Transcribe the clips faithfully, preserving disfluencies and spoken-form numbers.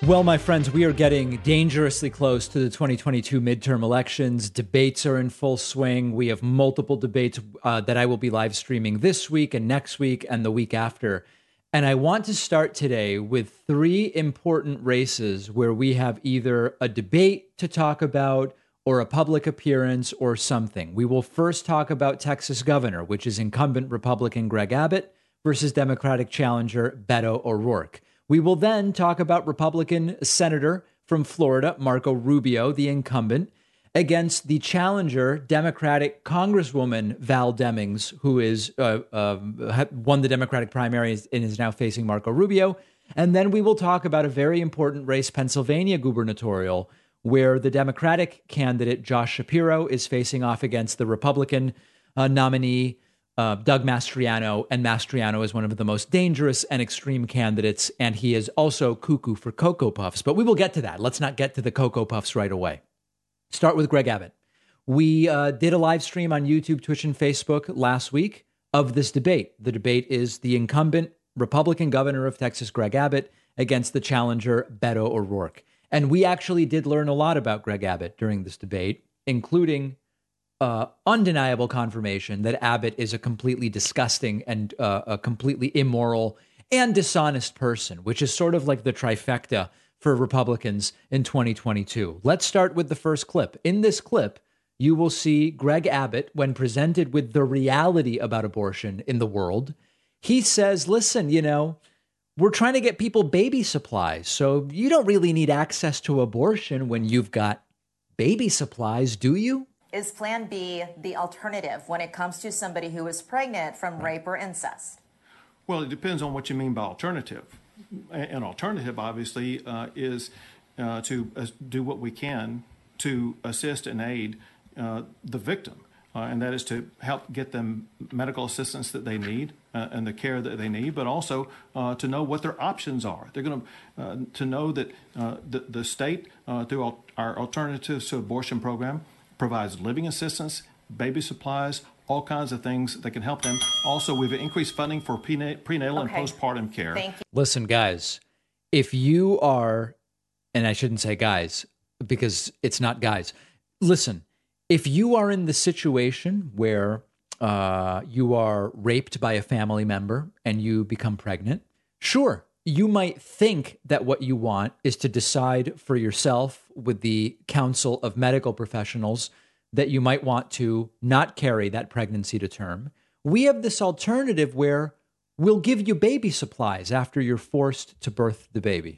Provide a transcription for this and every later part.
Well, my friends, we are getting dangerously close to the twenty twenty-two midterm elections. Debates are in full swing. We have multiple debates uh, that I will be live streaming this week and next week and the week after. And I want to start today with three important races where we have either a debate to talk about or a public appearance or something. We will first talk about Texas governor, which is incumbent Republican Greg Abbott versus Democratic challenger Beto O'Rourke. We will then talk about Republican Senator from Florida, Marco Rubio, the incumbent, against the challenger Democratic Congresswoman Val Demings, who is uh, uh, won the Democratic primaries and is now facing Marco Rubio. And then we will talk about a very important race, Pennsylvania gubernatorial, where the Democratic candidate Josh Shapiro is facing off against the Republican uh, nominee Uh, Doug Mastriano, and Mastriano is one of the most dangerous and extreme candidates, and he is also cuckoo for Cocoa Puffs. But we will get to that. Let's not get to the Cocoa Puffs right away. Start with Greg Abbott. We uh, did a live stream on YouTube, Twitch, and Facebook last week of this debate. The debate is the incumbent Republican governor of Texas, Greg Abbott, against the challenger, Beto O'Rourke. And we actually did learn a lot about Greg Abbott during this debate, including Uh, undeniable confirmation that Abbott is a completely disgusting and uh, a completely immoral and dishonest person, which is sort of like the trifecta for Republicans in twenty twenty-two. Let's start with the first clip. In this clip, you will see Greg Abbott, when presented with the reality about abortion in the world, he says, listen, you know, we're trying to get people baby supplies, so you don't really need access to abortion when you've got baby supplies, do you? Is Plan B the alternative when it comes to somebody who is pregnant from rape or incest? Well, it depends on what you mean by alternative. An alternative, obviously, uh, is uh, to uh, do what we can to assist and aid uh, the victim, uh, and that is to help get them medical assistance that they need uh, and the care that they need, but also uh, to know what their options are. They're going to uh, to know that uh, the, the state, uh, through al- our Alternatives to Abortion program, provides living assistance, baby supplies, all kinds of things that can help them. Also, we've increased funding for prenatal okay. and postpartum care. Thank you. Listen, guys, if you are, and I shouldn't say guys, because it's not guys. Listen, if you are in the situation where uh, you are raped by a family member and you become pregnant, sure, you might think that what you want is to decide for yourself with the counsel of medical professionals that you might want to not carry that pregnancy to term. We have this alternative where we'll give you baby supplies after you're forced to birth the baby.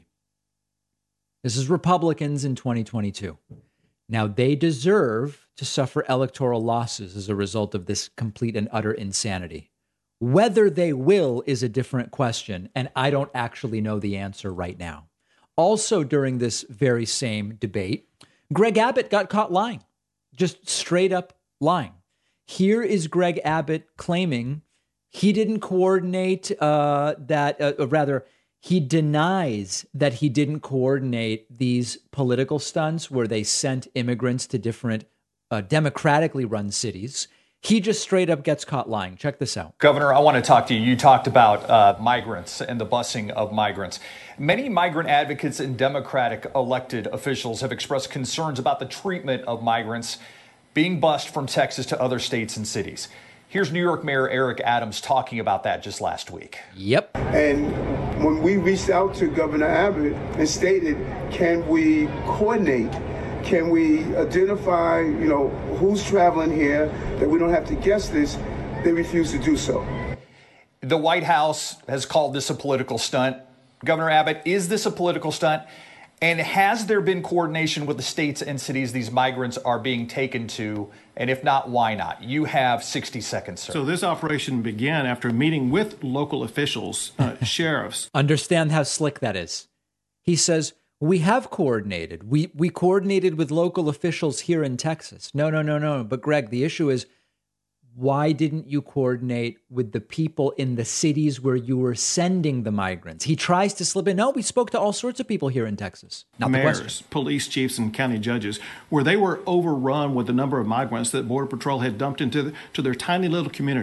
This is Republicans in twenty twenty-two. Now, they deserve to suffer electoral losses as a result of this complete and utter insanity. Whether they will is a different question, and I don't actually know the answer right now. Also, during this very same debate, Greg Abbott got caught lying, just straight up lying. Here is Greg Abbott claiming he didn't coordinate uh, that, uh, or rather, he denies that he didn't coordinate these political stunts where they sent immigrants to different uh, democratically run cities. He just straight up gets caught lying. Check this out. Governor, I want to talk to you. You talked about uh, migrants and the busing of migrants. Many migrant advocates and Democratic elected officials have expressed concerns about the treatment of migrants being bused from Texas to other states and cities. Here's New York Mayor Eric Adams talking about that just last week. Yep. And when we reached out to Governor Abbott and stated, can we coordinate? Can we identify, you know, who's traveling here, that we don't have to guess this? They refuse to do so. The White House has called this a political stunt. Governor Abbott, is this a political stunt? And has there been coordination with the states and cities these migrants are being taken to? And if not, why not? You have sixty seconds, sir. So this operation began after meeting with local officials, uh, sheriffs. Understand how slick that is. He says, we have coordinated. We we coordinated with local officials here in Texas. No, no, no, no. But Greg, the issue is, why didn't you coordinate with the people in the cities where you were sending the migrants? He tries to slip in. No, we spoke to all sorts of people here in Texas. Not Mayors, police chiefs, and county judges, where they were overrun with the number of migrants that Border Patrol had dumped into the, to their tiny little communities.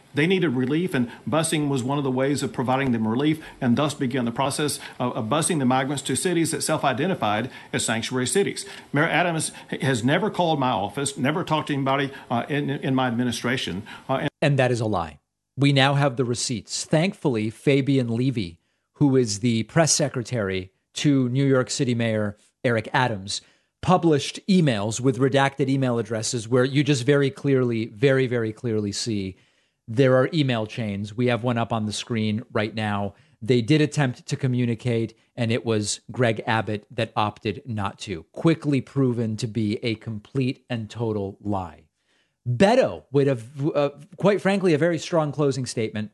They needed relief, and busing was one of the ways of providing them relief, and thus began the process of, of busing the migrants to cities that self-identified as sanctuary cities. Mayor Adams has never called my office, never talked to anybody uh, in, in my administration. Uh, and-, and that is a lie. We now have the receipts. Thankfully, Fabian Levy, who is the press secretary to New York City Mayor Eric Adams, published emails with redacted email addresses where you just very clearly, very, very clearly see there are email chains. We have one up on the screen right now. They did attempt to communicate, and it was Greg Abbott that opted not to. Quickly proven to be a complete and total lie. Beto would have, uh, quite frankly, a very strong closing statement,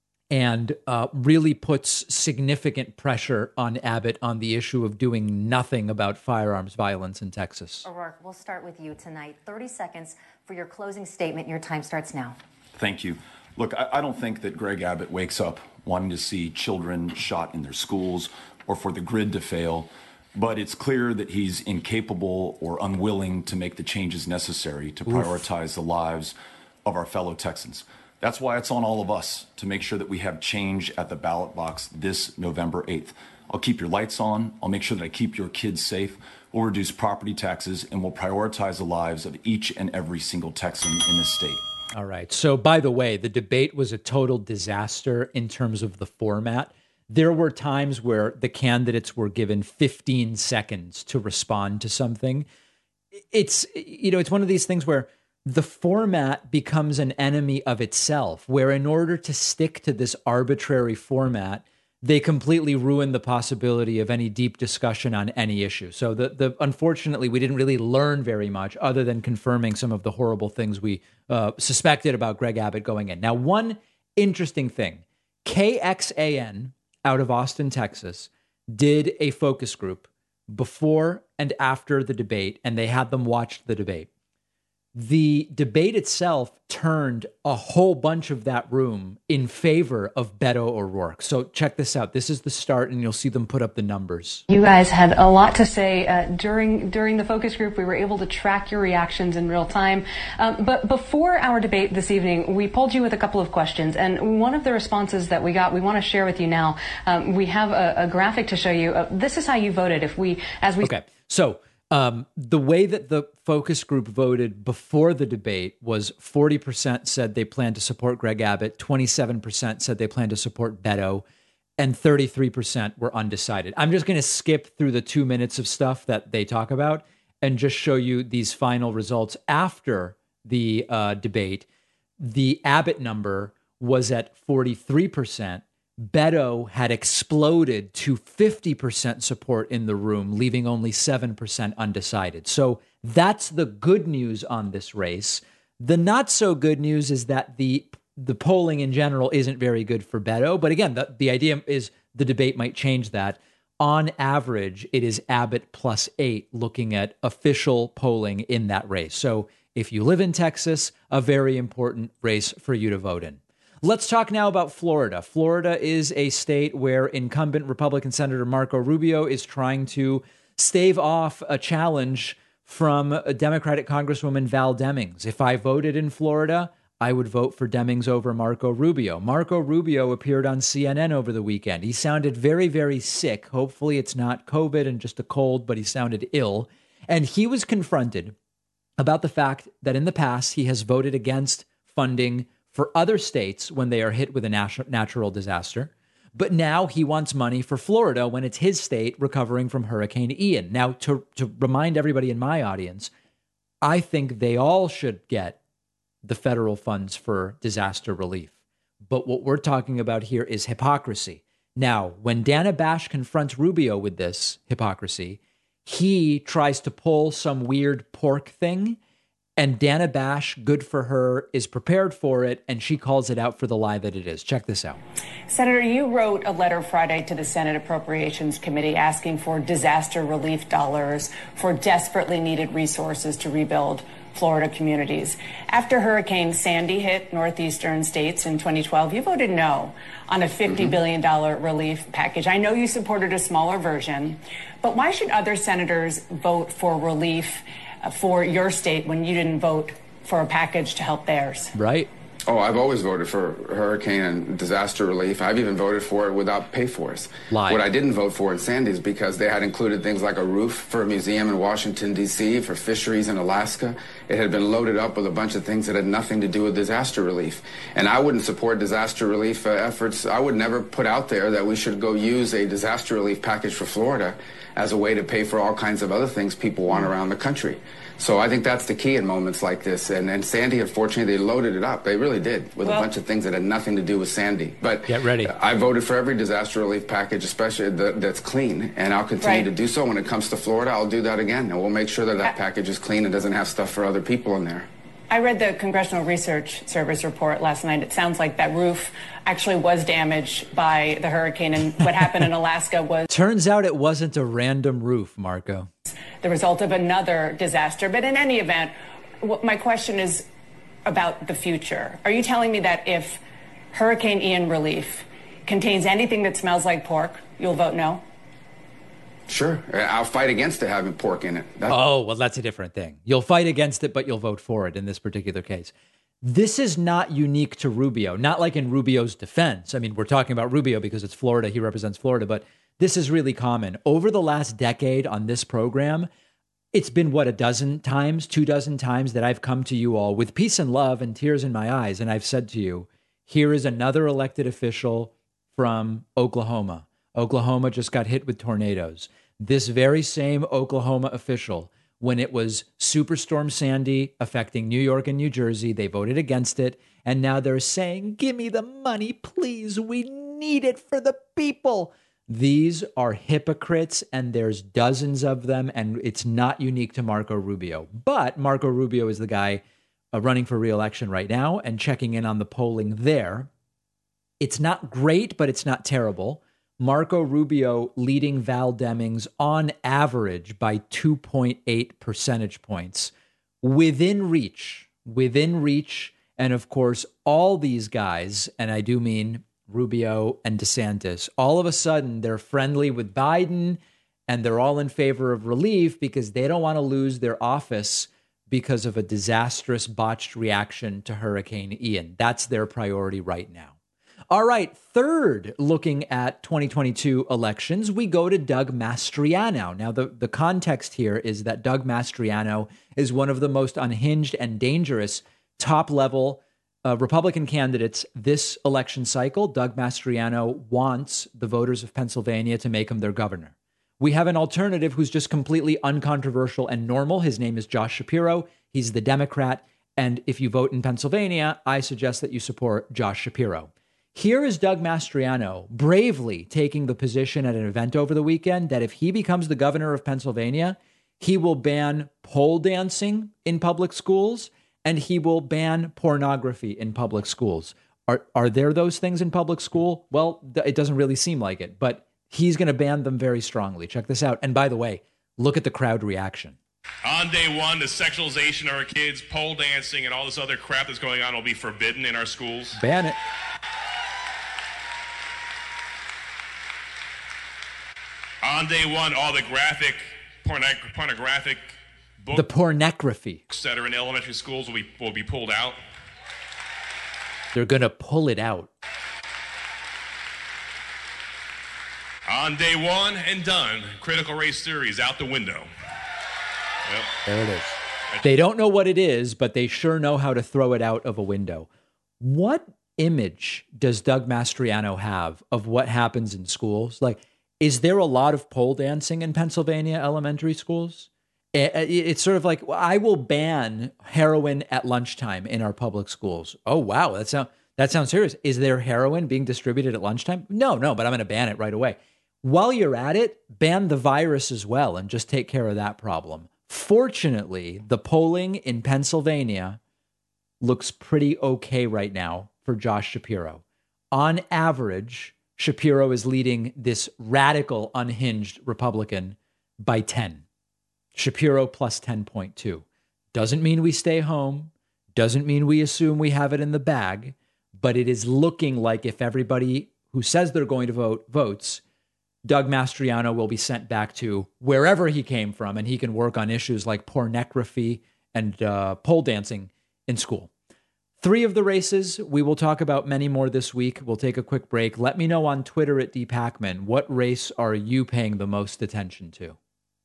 and uh, really puts significant pressure on Abbott on the issue of doing nothing about firearms violence in Texas. O'Rourke, we'll start with you tonight. thirty seconds for your closing statement. Your time starts now. Thank you. Look, I, I don't think that Greg Abbott wakes up wanting to see children shot in their schools or for the grid to fail, but it's clear that he's incapable or unwilling to make the changes necessary to prioritize Oof. the lives of our fellow Texans. That's why it's on all of us to make sure that we have change at the ballot box this November eighth. I'll keep your lights on. I'll make sure that I keep your kids safe. We'll reduce property taxes, and we'll prioritize the lives of each and every single Texan in this state. All right. So, by the way, the debate was a total disaster in terms of the format. There were times where the candidates were given fifteen seconds to respond to something. It's, you know, it's one of these things where the format becomes an enemy of itself, where in order to stick to this arbitrary format, they completely ruin the possibility of any deep discussion on any issue. So the the unfortunately, we didn't really learn very much other than confirming some of the horrible things we uh, suspected about Greg Abbott going in. Now, one interesting thing, K X A N out of Austin, Texas, did a focus group before and after the debate, and they had them watch the debate. The debate itself turned a whole bunch of that room in favor of Beto O'Rourke. So check this out. This is the start, and you'll see them put up the numbers. You guys had a lot to say uh, during during the focus group. We were able to track your reactions in real time. Um, but before our debate this evening, we polled you with a couple of questions. And one of the responses that we got, we want to share with you now. Um, we have a, a graphic to show you. Uh, this is how you voted. If we, as we... Okay, so... Um, the way that the focus group voted before the debate was forty percent said they plan to support Greg Abbott, twenty-seven percent said they plan to support Beto, and thirty-three percent were undecided. I'm just going to skip through the two minutes of stuff that they talk about and just show you these final results after the uh, debate. The Abbott number was at forty-three percent. Beto had exploded to fifty percent support in the room, leaving only seven percent undecided. So that's the good news on this race. The not so good news is that the the polling in general isn't very good for Beto. But again, the, the idea is the debate might change that. On average, it is Abbott plus eight looking at official polling in that race. So if you live in Texas, a very important race for you to vote in. Let's talk now about Florida. Florida is a state where incumbent Republican Senator Marco Rubio is trying to stave off a challenge from a Democratic Congresswoman Val Demings. If I voted in Florida, I would vote for Demings over Marco Rubio. Marco Rubio appeared on C N N over the weekend. He sounded very, very sick. Hopefully it's not COVID and just a cold, but he sounded ill. And he was confronted about the fact that in the past he has voted against funding for other states when they are hit with a nat- natural disaster. But now he wants money for Florida when it's his state recovering from Hurricane Ian. Now, to, to remind everybody in my audience, I think they all should get the federal funds for disaster relief. But what we're talking about here is hypocrisy. Now, when Dana Bash confronts Rubio with this hypocrisy, he tries to pull some weird pork thing. And Dana Bash, good for her, is prepared for it, and she calls it out for the lie that it is. Check this out. Senator, you wrote a letter Friday to the Senate Appropriations Committee asking for disaster relief dollars for desperately needed resources to rebuild Florida communities. After Hurricane Sandy hit northeastern states in twenty twelve, you voted no on a fifty billion dollars relief package. I know you supported a smaller version, but why should other senators vote for relief for your state when you didn't vote for a package to help theirs? Right. Oh, I've always voted for hurricane and disaster relief. I've even voted for it without pay for it. Lie. What I didn't vote for in Sandy is because they had included things like a roof for a museum in Washington, D C, for fisheries in Alaska. It had been loaded up with a bunch of things that had nothing to do with disaster relief. And I wouldn't support disaster relief uh, efforts. I would never put out there that we should go use a disaster relief package for Florida as a way to pay for all kinds of other things people want around the country. So I think that's the key in moments like this. And, and Sandy, unfortunately, they loaded it up. They really did, with well, a bunch of things that had nothing to do with Sandy. But get ready. I voted for every disaster relief package, especially the, that's clean. And I'll continue right. to do so. When it comes to Florida, I'll do that again. And we'll make sure that that I, package is clean and doesn't have stuff for other people in there. I read the Congressional Research Service report last night. It sounds like that roof actually was damaged by the hurricane. And what happened in Alaska was... Turns out it wasn't a random roof, Marco. The result of another disaster. But in any event, what my question is about the future. Are you telling me that if Hurricane Ian relief contains anything that smells like pork, you'll vote no? Sure. I'll fight against it having pork in it. That's- oh, well, that's a different thing. You'll fight against it, but you'll vote for it in this particular case. This is not unique to Rubio, not like in Rubio's defense. I mean, we're talking about Rubio because it's Florida. He represents Florida, but this is really common. Over the last decade on this program, it's been, what, a dozen times, two dozen times that I've come to you all with peace and love and tears in my eyes. And I've said to you, here is another elected official from Oklahoma. Oklahoma just got hit with tornadoes. This very same Oklahoma official, when it was Superstorm Sandy affecting New York and New Jersey, they voted against it. And now they're saying, give me the money, please. We need it for the people. These are hypocrites, and there's dozens of them, and it's not unique to Marco Rubio. But Marco Rubio is the guy uh, running for re-election right now and checking in on the polling there. It's not great, but it's not terrible. Marco Rubio leading Val Demings on average by two point eight percentage points. Within reach, within reach. And of course, all these guys, and I do mean Rubio and DeSantis, all of a sudden they're friendly with Biden and they're all in favor of relief because they don't want to lose their office because of a disastrous botched reaction to Hurricane Ian. That's their priority right now. All right, third, looking at twenty twenty-two elections, we go to Doug Mastriano. Now, the, the context here is that Doug Mastriano is one of the most unhinged and dangerous top-level uh, Republican candidates this election cycle. Doug Mastriano wants the voters of Pennsylvania to make him their governor. We have an alternative who's just completely uncontroversial and normal. His name is Josh Shapiro. He's the Democrat. And if you vote in Pennsylvania, I suggest that you support Josh Shapiro. Here is Doug Mastriano bravely taking the position at an event over the weekend that if he becomes the governor of Pennsylvania, he will ban pole dancing in public schools and he will ban pornography in public schools. Are, are there those things in public school? Well, it doesn't really seem like it, but he's going to ban them very strongly. Check this out. And by the way, look at the crowd reaction. On day one, the sexualization of our kids, pole dancing, and all this other crap that's going on will be forbidden in our schools. Ban it. On day one, all the graphic, porno- pornographic books the pornography that are in elementary schools will be, will be pulled out. They're going to pull it out. On day one and done, critical race theory is out the window. Yep. There it is. They don't know what it is, but they sure know how to throw it out of a window. What image does Doug Mastriano have of what happens in schools? Like, is there a lot of pole dancing in Pennsylvania elementary schools? It's sort of like, I will ban heroin at lunchtime in our public schools. Oh, wow. That, sound, that sounds serious. Is there heroin being distributed at lunchtime? No, no, but I'm going to ban it right away. While you're at it, ban the virus as well and just take care of that problem. Fortunately, the polling in Pennsylvania looks pretty okay right now for Josh Shapiro. On average, Shapiro is leading this radical, unhinged Republican by ten. Shapiro plus ten point two. Doesn't mean we stay home. Doesn't mean we assume we have it in the bag. But it is looking like if everybody who says they're going to vote votes, Doug Mastriano will be sent back to wherever he came from, and he can work on issues like pornography and uh, pole dancing in school. Three of the races. We will talk about many more this week. We'll take a quick break. Let me know on Twitter at D Pacman, what race are you paying the most attention to?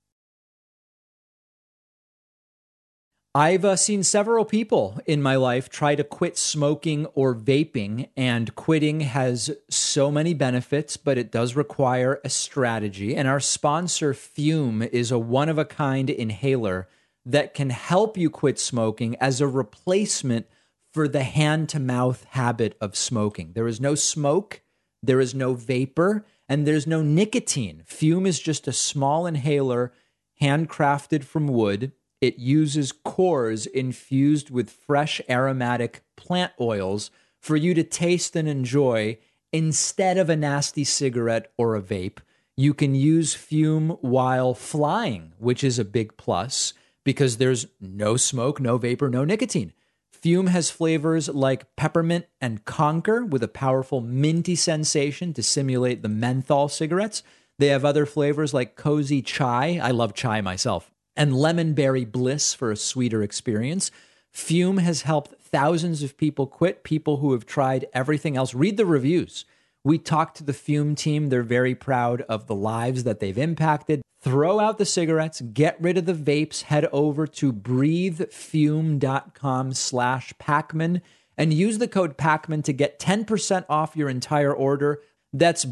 I've uh, seen several people in my life try to quit smoking or vaping, and quitting has so many benefits, but it does require a strategy. And our sponsor, Fume, is a one-of-a-kind inhaler that can help you quit smoking as a replacement for the hand-to-mouth habit of smoking. There is no smoke, there is no vapor, and there's no nicotine. Fume is just a small inhaler handcrafted from wood. It uses cores infused with fresh aromatic plant oils for you to taste and enjoy instead of a nasty cigarette or a vape. You can use Fume while flying, which is a big plus because there's no smoke, no vapor, no nicotine. Fume has flavors like peppermint and conker with a powerful minty sensation to simulate the menthol cigarettes. They have other flavors like cozy chai. I love chai myself. And lemon berry bliss for a sweeter experience. Fume has helped thousands of people quit, people who have tried everything else. Read the reviews. We talked to the Fume team. They're very proud of the lives that they've impacted. Throw out the cigarettes, get rid of the vapes, head over to breathefume.com slash Pacman and use the code Pacman to get ten percent off your entire order. That's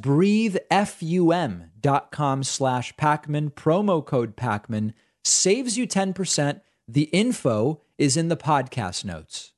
breathefum.com slash Pacman, promo code Pacman. Saves you ten percent. The info is in the podcast notes.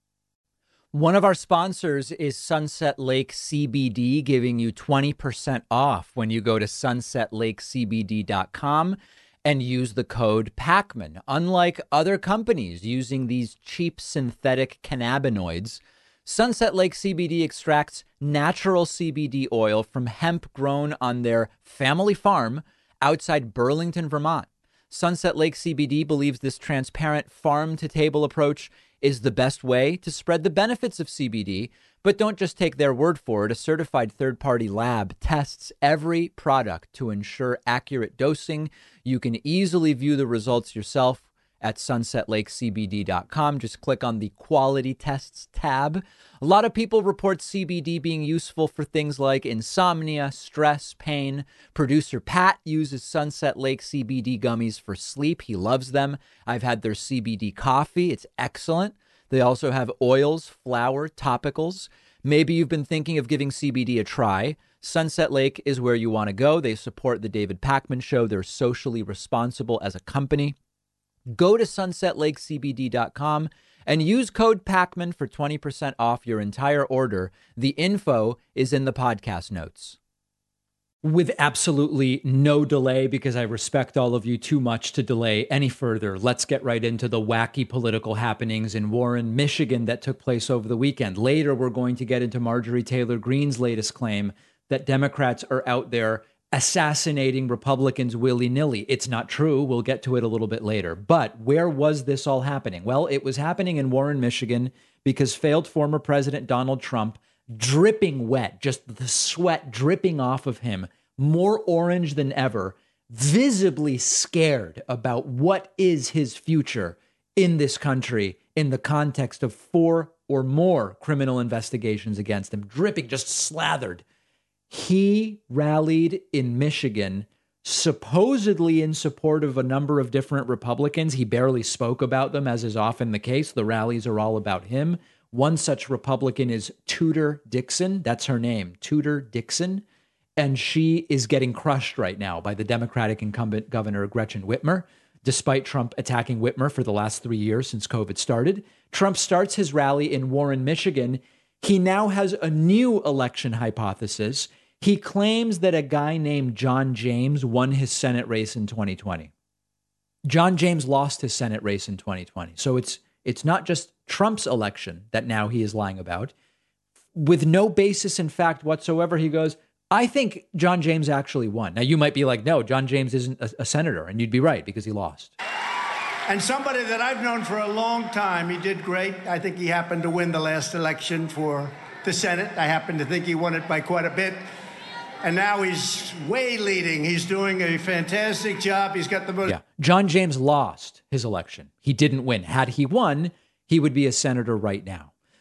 One of our sponsors is Sunset Lake C B D, giving you twenty percent off when you go to sunset lake c b d dot com and use the code Pacman. Unlike other companies using these cheap synthetic cannabinoids, Sunset Lake C B D extracts natural C B D oil from hemp grown on their family farm outside Burlington, Vermont. Sunset Lake C B D believes this transparent farm-to-table approach is the best way to spread the benefits of C B D, but don't just take their word for it. A certified third-party lab tests every product to ensure accurate dosing. You can easily view the results yourself at sunset lake c b d dot com. Just click on the Quality Tests tab. A lot of people report C B D being useful for things like insomnia, stress, pain. Producer Pat uses Sunset Lake C B D gummies for sleep. He loves them. I've had their C B D coffee. It's excellent. They also have oils, flour, topicals. Maybe you've been thinking of giving C B D a try. Sunset Lake is where you want to go. They support the David Pacman Show. They're socially responsible as a company. Go to sunset lake c b d dot com and use code Pacman for twenty percent off your entire order. The info is in the podcast notes. With absolutely no delay, because I respect all of you too much to delay any further, let's get right into the wacky political happenings in Warren, Michigan that took place over the weekend. Later, we're going to get into Marjorie Taylor Greene's latest claim that Democrats are out there assassinating Republicans willy-nilly. It's not true. We'll get to it a little bit later. But where was this all happening? Well, it was happening in Warren, Michigan, because failed former President Donald Trump, dripping wet, just the sweat dripping off of him, more orange than ever, visibly scared about what is his future in this country in the context of four or more criminal investigations against him, dripping, just slathered. He rallied in Michigan, supposedly in support of a number of different Republicans. He barely spoke about them, as is often the case. The rallies are all about him. One such Republican is Tudor Dixon. That's her name, Tudor Dixon. And she is getting crushed right now by the Democratic incumbent Governor Gretchen Whitmer, despite Trump attacking Whitmer for the last three years since COVID started. Trump starts his rally in Warren, Michigan. He now has a new election hypothesis. He claims that a guy named John James won his Senate race in twenty twenty. John James lost his Senate race in twenty twenty. So it's it's not just Trump's election that now he is lying about. With no basis in fact whatsoever, he goes, I think John James actually won. Now, you might be like, no, John James isn't a, a senator. And you'd be right, because he lost. And somebody that I've known for a long time, he did great. I think he happened to win the last election for the Senate. I happen to think he won it by quite a bit. And now he's way leading. He's doing a fantastic job. He's got the most. Yeah. John James lost his election. He didn't win. Had he won, he would be a senator right now.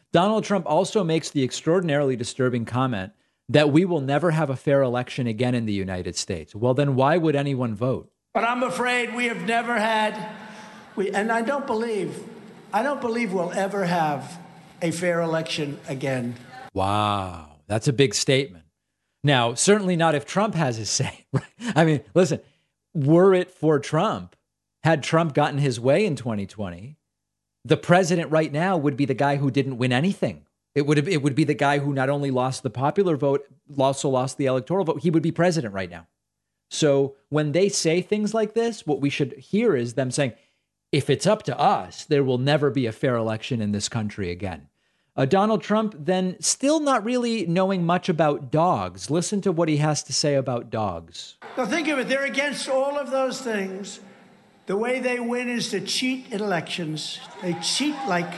Donald Trump also makes the extraordinarily disturbing comment that we will never have a fair election again in the United States. Well, then why would anyone vote? But I'm afraid we have never had, we, and I don't believe, I don't believe we'll ever have a fair election again. Wow, that's a big statement. Now, certainly not if Trump has his say. Right? I mean, listen, were it for Trump, had Trump gotten his way in twenty twenty, the president right now would be the guy who didn't win anything. It would have, it would be the guy who not only lost the popular vote, also lost the electoral vote. He would be president right now. So when they say things like this, what we should hear is them saying, if it's up to us, there will never be a fair election in this country again. Uh, Donald Trump then still not really knowing much about dogs. Listen to what he has to say about dogs. Now think of it. They're against all of those things. The way they win is to cheat in elections. They cheat like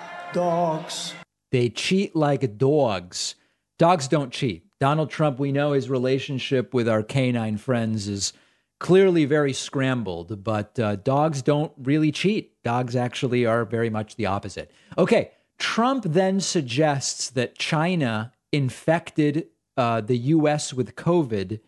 dogs. They cheat like dogs. Dogs don't cheat. Donald Trump, we know his relationship with our canine friends is clearly very scrambled, but uh, dogs don't really cheat. Dogs actually are very much the opposite. Okay, Trump then suggests that China infected uh, the U S with COVID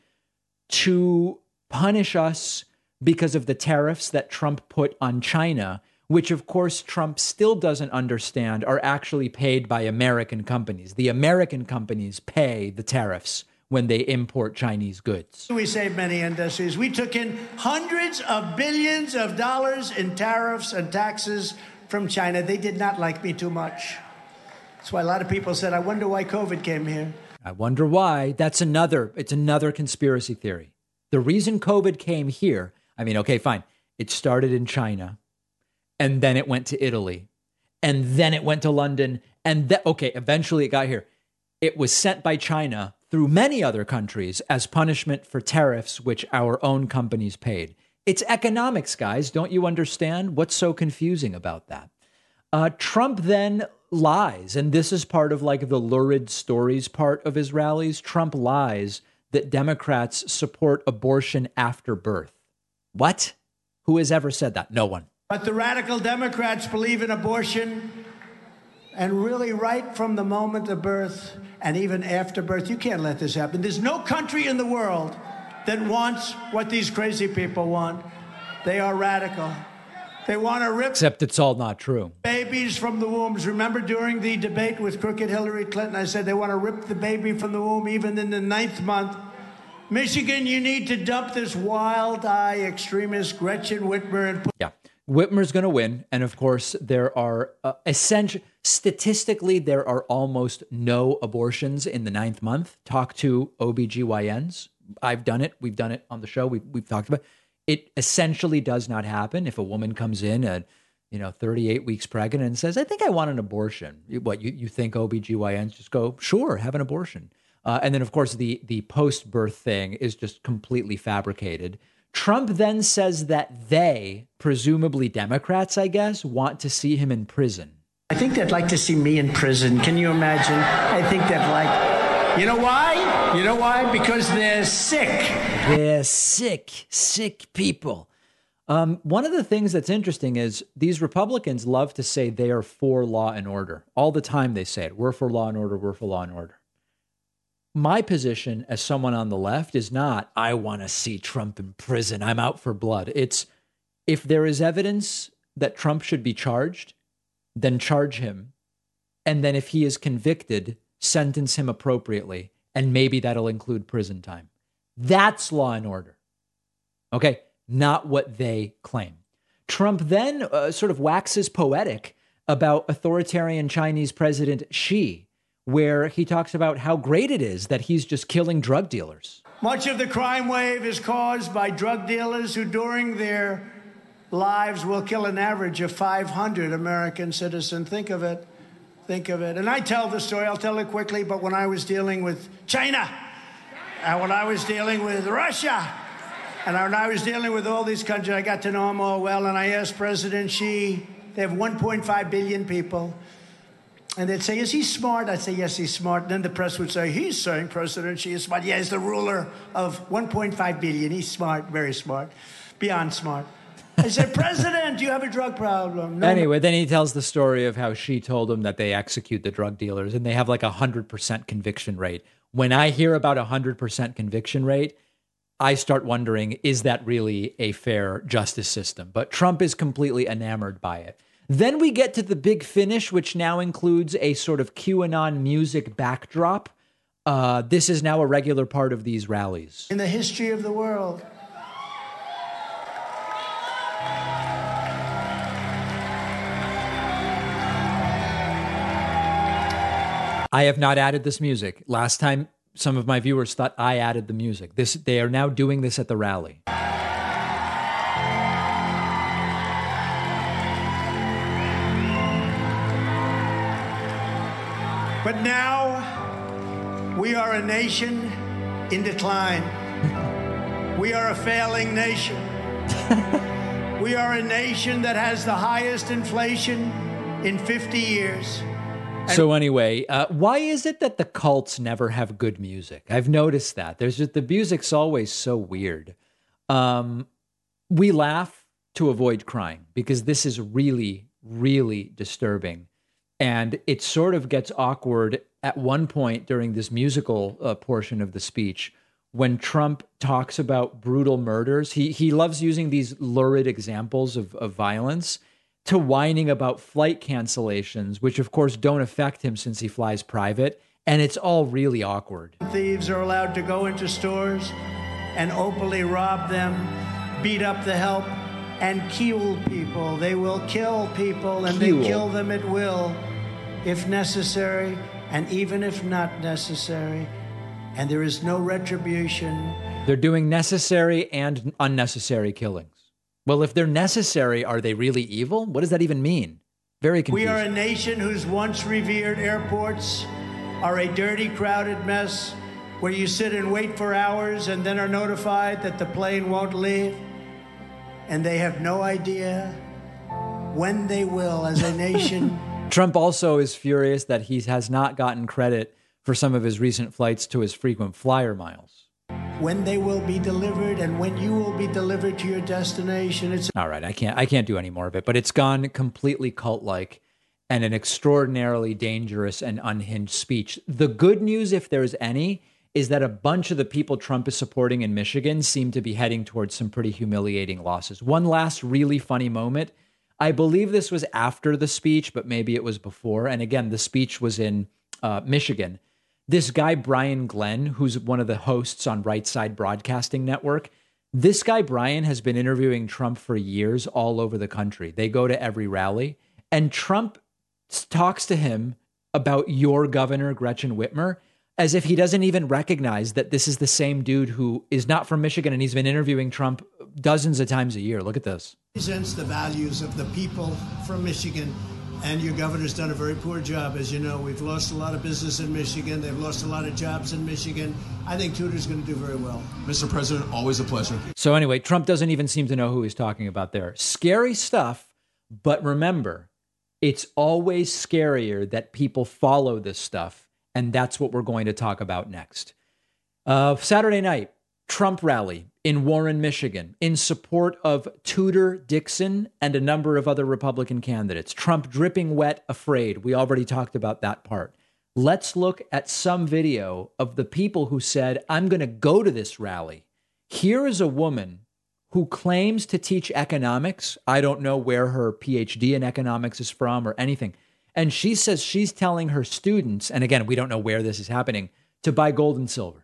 to punish us because of the tariffs that Trump put on China, which, of course, Trump still doesn't understand are actually paid by American companies. The American companies pay the tariffs when they import Chinese goods. We saved many industries. We took in hundreds of billions of dollars in tariffs and taxes from China. They did not like me too much. That's why a lot of people said, I wonder why COVID came here. I wonder why. That's another, it's another conspiracy theory. The reason COVID came here, I mean, okay, fine. It started in China. And then it went to Italy, and then it went to London, and then, okay, eventually it got here. It was sent by China through many other countries as punishment for tariffs, which our own companies paid. It's economics, guys. Don't you understand? What's so confusing about that? Uh, Trump then lies, and this is part of like the lurid stories part of his rallies. Trump lies that Democrats support abortion after birth. What? Who has ever said that? No one. But the radical Democrats believe in abortion, and really right from the moment of birth and even after birth. You can't let this happen. There's no country in the world that wants what these crazy people want. They are radical. They want to rip... Except it's all not true. ...babies from the wombs. Remember during the debate with crooked Hillary Clinton, I said they want to rip the baby from the womb even in the ninth month. Michigan, you need to dump this wild-eye extremist Gretchen Whitmer and put... Yeah. Whitmer's going to win. And of course, there are uh, essential statistically, there are almost no abortions in the ninth month. Talk to O B G Y Ns. I've done it. We've done it on the show. We've, we've talked about it. It essentially does not happen if a woman comes in at, you know, thirty-eight weeks pregnant and says, I think I want an abortion. What, you, you think O B G Y Ns just go, sure, have an abortion. Uh, and then, of course, the, the post-birth thing is just completely fabricated. Trump then says that they, presumably Democrats, I guess, want to see him in prison. I think they'd like to see me in prison. Can you imagine? I think they'd like... You know why? You know why? Because they're sick. They're sick, sick people. Um, one of the things that's interesting is these Republicans love to say they are for law and order. All the time they say it. We're for law and order. We're for law and order. My position as someone on the left is not, I want to see Trump in prison. I'm out for blood. It's, if there is evidence that Trump should be charged, then charge him. And then if he is convicted, sentence him appropriately. And maybe that'll include prison time. That's law and order. Okay, not what they claim. Trump then uh, sort of waxes poetic about authoritarian Chinese President Xi, where he talks about how great it is that he's just killing drug dealers. Much of the crime wave is caused by drug dealers who during their lives will kill an average of five hundred American citizens. Think of it. Think of it. And I tell the story, I'll tell it quickly, but when I was dealing with China, and when I was dealing with Russia, and when I was dealing with all these countries, I got to know them all well, and I asked President Xi, they have one point five billion people. And they'd say, is he smart? I'd say, yes, he's smart. And then the press would say, he's saying President Xi is smart. Yeah, he's the ruler of one point five billion. He's smart, very smart, beyond smart. I said, President, do you have a drug problem? No, anyway, then he tells the story of how she told him that they execute the drug dealers and they have like a one hundred percent conviction rate. When I hear about a one hundred percent conviction rate, I start wondering, is that really a fair justice system? But Trump is completely enamored by it. Then we get to the big finish, which now includes a sort of QAnon music backdrop. Uh, this is now a regular part of these rallies. In the history of the world. I have not added this music. Last time, some of my viewers thought I added the music. This, they are now doing this at the rally. But now we are a nation in decline. We are a failing nation. We are a nation that has the highest inflation in fifty years. So anyway, uh, why is it that the cults never have good music? I've noticed that. There's just, the music's always so weird. Um, we laugh to avoid crying because this is really, really disturbing. And it sort of gets awkward at one point during this musical uh, portion of the speech when Trump talks about brutal murders. He he loves using these lurid examples of, of violence to whining about flight cancellations, which of course don't affect him since he flies private. And it's all really awkward. Thieves are allowed to go into stores and openly rob them, beat up the help, and kill people. They will kill people, and Kill. they kill them at will, if necessary, and even if not necessary. And there is no retribution. They're doing necessary and unnecessary killings. Well, if they're necessary, are they really evil? What does that even mean? Very confusing. We are a nation whose once revered airports are a dirty, crowded mess where you sit and wait for hours and then are notified that the plane won't leave. And they have no idea when they will as a nation. Trump also is furious that he has not gotten credit for some of his recent flights to his frequent flyer miles. When they will be delivered and when you will be delivered to your destination. It's all right. I can't, I can't do any more of it, but it's gone completely cult-like and an extraordinarily dangerous and unhinged speech. The good news, if there's any, is that a bunch of the people Trump is supporting in Michigan seem to be heading towards some pretty humiliating losses. One last really funny moment. I believe this was after the speech, but maybe it was before. And again, the speech was in uh, Michigan. This guy, Brian Glenn, who's one of the hosts on Right Side Broadcasting Network, this guy, Brian, has been interviewing Trump for years all over the country. They go to every rally, and Trump talks to him about your governor, Gretchen Whitmer, as if he doesn't even recognize that this is the same dude who is not from Michigan, and he's been interviewing Trump dozens of times a year. Look at this. Represents the values of the people from Michigan. And your governor's done a very poor job. As you know, we've lost a lot of business in Michigan. They've lost a lot of jobs in Michigan. I think Tudor's going to do very well. Mister President, always a pleasure. So anyway, Trump doesn't even seem to know who he's talking about there. Scary stuff, but remember, it's always scarier that people follow this stuff, and that's what we're going to talk about next. Uh, Saturday night, Trump rally in Warren, Michigan, in support of Tudor Dixon and a number of other Republican candidates. Trump dripping wet, afraid. We already talked about that part. Let's look at some video of the people who said, I'm going to go to this rally. Here is a woman who claims to teach economics. I don't know where her P H D in economics is from or anything. And she says she's telling her students, and again, we don't know where this is happening, to buy gold and silver.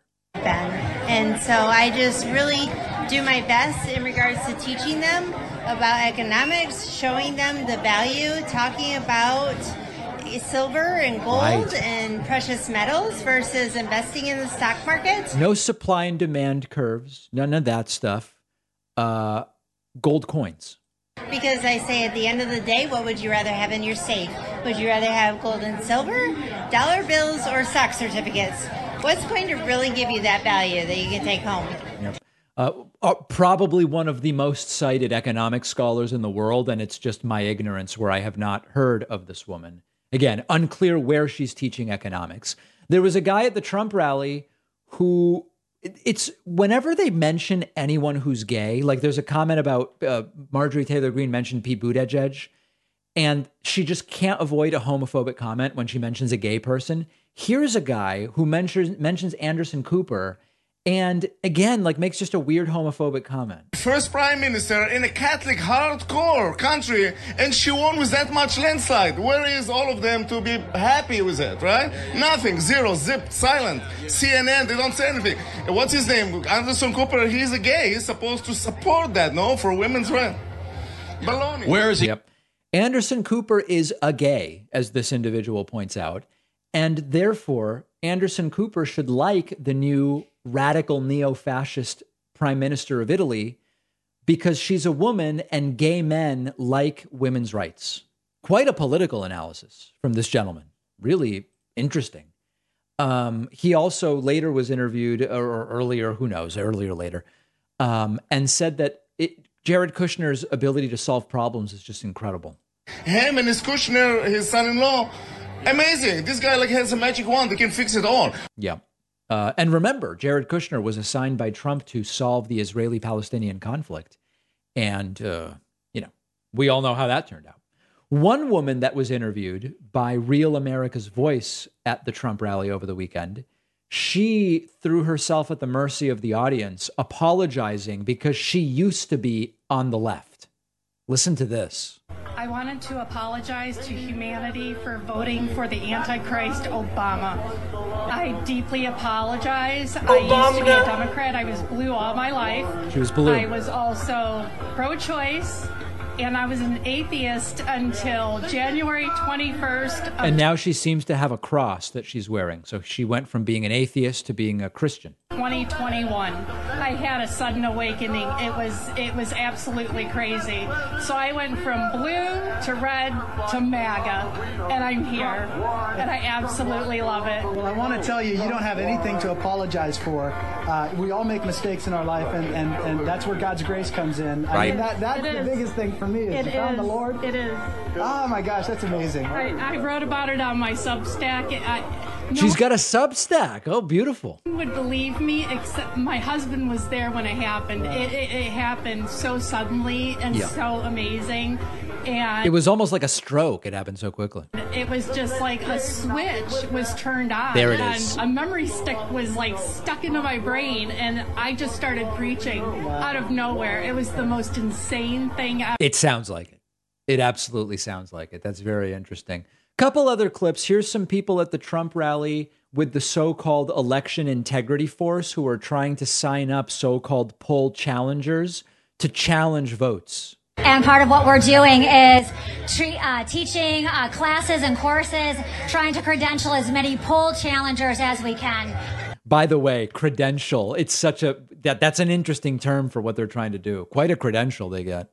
And so I just really do my best in regards to teaching them about economics, showing them the value, talking about silver and gold Right. and precious metals versus investing in the stock market. No supply and demand curves, none of that stuff. Uh, gold coins. Because I say at the end of the day, what would you rather have in your safe? Would you rather have gold and silver, dollar bills, or stock certificates? What's going to really give you that value that you can take home? Yep. Uh, uh, probably one of the most cited economic scholars in the world, and it's just my ignorance where I have not heard of this woman. Again, unclear where she's teaching economics. There was a guy at the Trump rally who it's whenever they mention anyone who's gay, like there's a comment about uh, Marjorie Taylor Greene mentioned Pete Buttigieg, and she just can't avoid a homophobic comment when she mentions a gay person. Here's a guy who mentions mentions Anderson Cooper, and again, like makes just a weird homophobic comment. First prime minister in a Catholic hardcore country, and she won with that much landslide. Where is all of them to be happy with it, right? Nothing, zero, zip, silent. C N N, they don't say anything. What's his name? Anderson Cooper, he's a gay. He's supposed to support that, no? For women's rights. Baloney. Where is he? Yep. Anderson Cooper is a gay, as this individual points out, and therefore Anderson Cooper should like the new radical neo-fascist prime minister of Italy because she's a woman and gay men like women's rights. Quite a political analysis from this gentleman. Really interesting. Um, he also later was interviewed, or earlier, who knows, earlier or later, um, and said that it, Jared Kushner's ability to solve problems is just incredible. Him and his Kushner, his son-in-law, amazing. This guy like has a magic wand that can fix it all. Yeah. Uh, and remember, Jared Kushner was assigned by Trump to solve the Israeli-Palestinian conflict. And, uh, you know, we all know how that turned out. One woman that was interviewed by Real America's Voice at the Trump rally over the weekend, she threw herself at the mercy of the audience, apologizing because she used to be on the left. Listen to this. I wanted to apologize to humanity for voting for the Antichrist Obama. I deeply apologize. Obama. I used to be a Democrat. I was blue all my life. She was blue. I was also pro-choice, and I was an atheist until January twenty-first. Of and now she seems to have a cross that she's wearing. So she went from being an atheist to being a Christian. twenty twenty-one. I had a sudden awakening. It was it was absolutely crazy. So I went from blue to red to MAGA, and I'm here, and I absolutely love it. Well, I want to tell you, you don't have anything to apologize for. Uh, we all make mistakes in our life, and, and, and that's where God's grace comes in. Right. I mean, that, that's the biggest thing for me is It you found is. the Lord. It is. Oh my gosh, that's amazing. I, I wrote about it on my Substack. I, no She's got a Substack. Oh, beautiful. one would believe me, except my husband was there when it happened. It, it, it happened so suddenly and Yeah. so amazing. And It was almost like a stroke. It happened so quickly. it was just like a switch was turned on. There it and is. a memory stick was like stuck into my brain, and I just started preaching out of nowhere. It was the most insane thing ever. It sounds like it. It absolutely sounds like it. That's very interesting. Couple other clips. Here's some people at the Trump rally with the so-called election integrity force who are trying to sign up so-called poll challengers to challenge votes. And part of what we're doing is tre- uh, teaching uh, classes and courses, trying to credential as many poll challengers as we can. By the way, credential. It's such a that that's an interesting term for what they're trying to do. Quite a credential they get.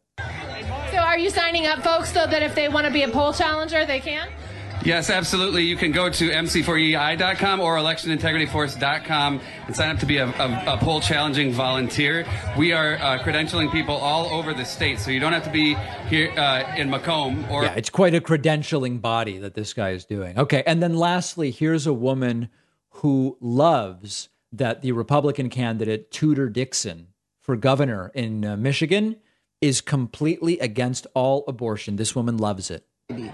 So are you signing up folks so that if they want to be a poll challenger, they can? Yes, absolutely. You can go to M C four E I dot com or election integrity force dot com and sign up to be a, a, a poll challenging volunteer. We are uh, credentialing people all over the state, so you don't have to be here uh, in Macomb. Or Yeah, it's quite a credentialing body that this guy is doing. Okay, and then lastly, here's a woman who loves that the Republican candidate Tudor Dixon for governor in uh, Michigan is completely against all abortion. This woman loves it.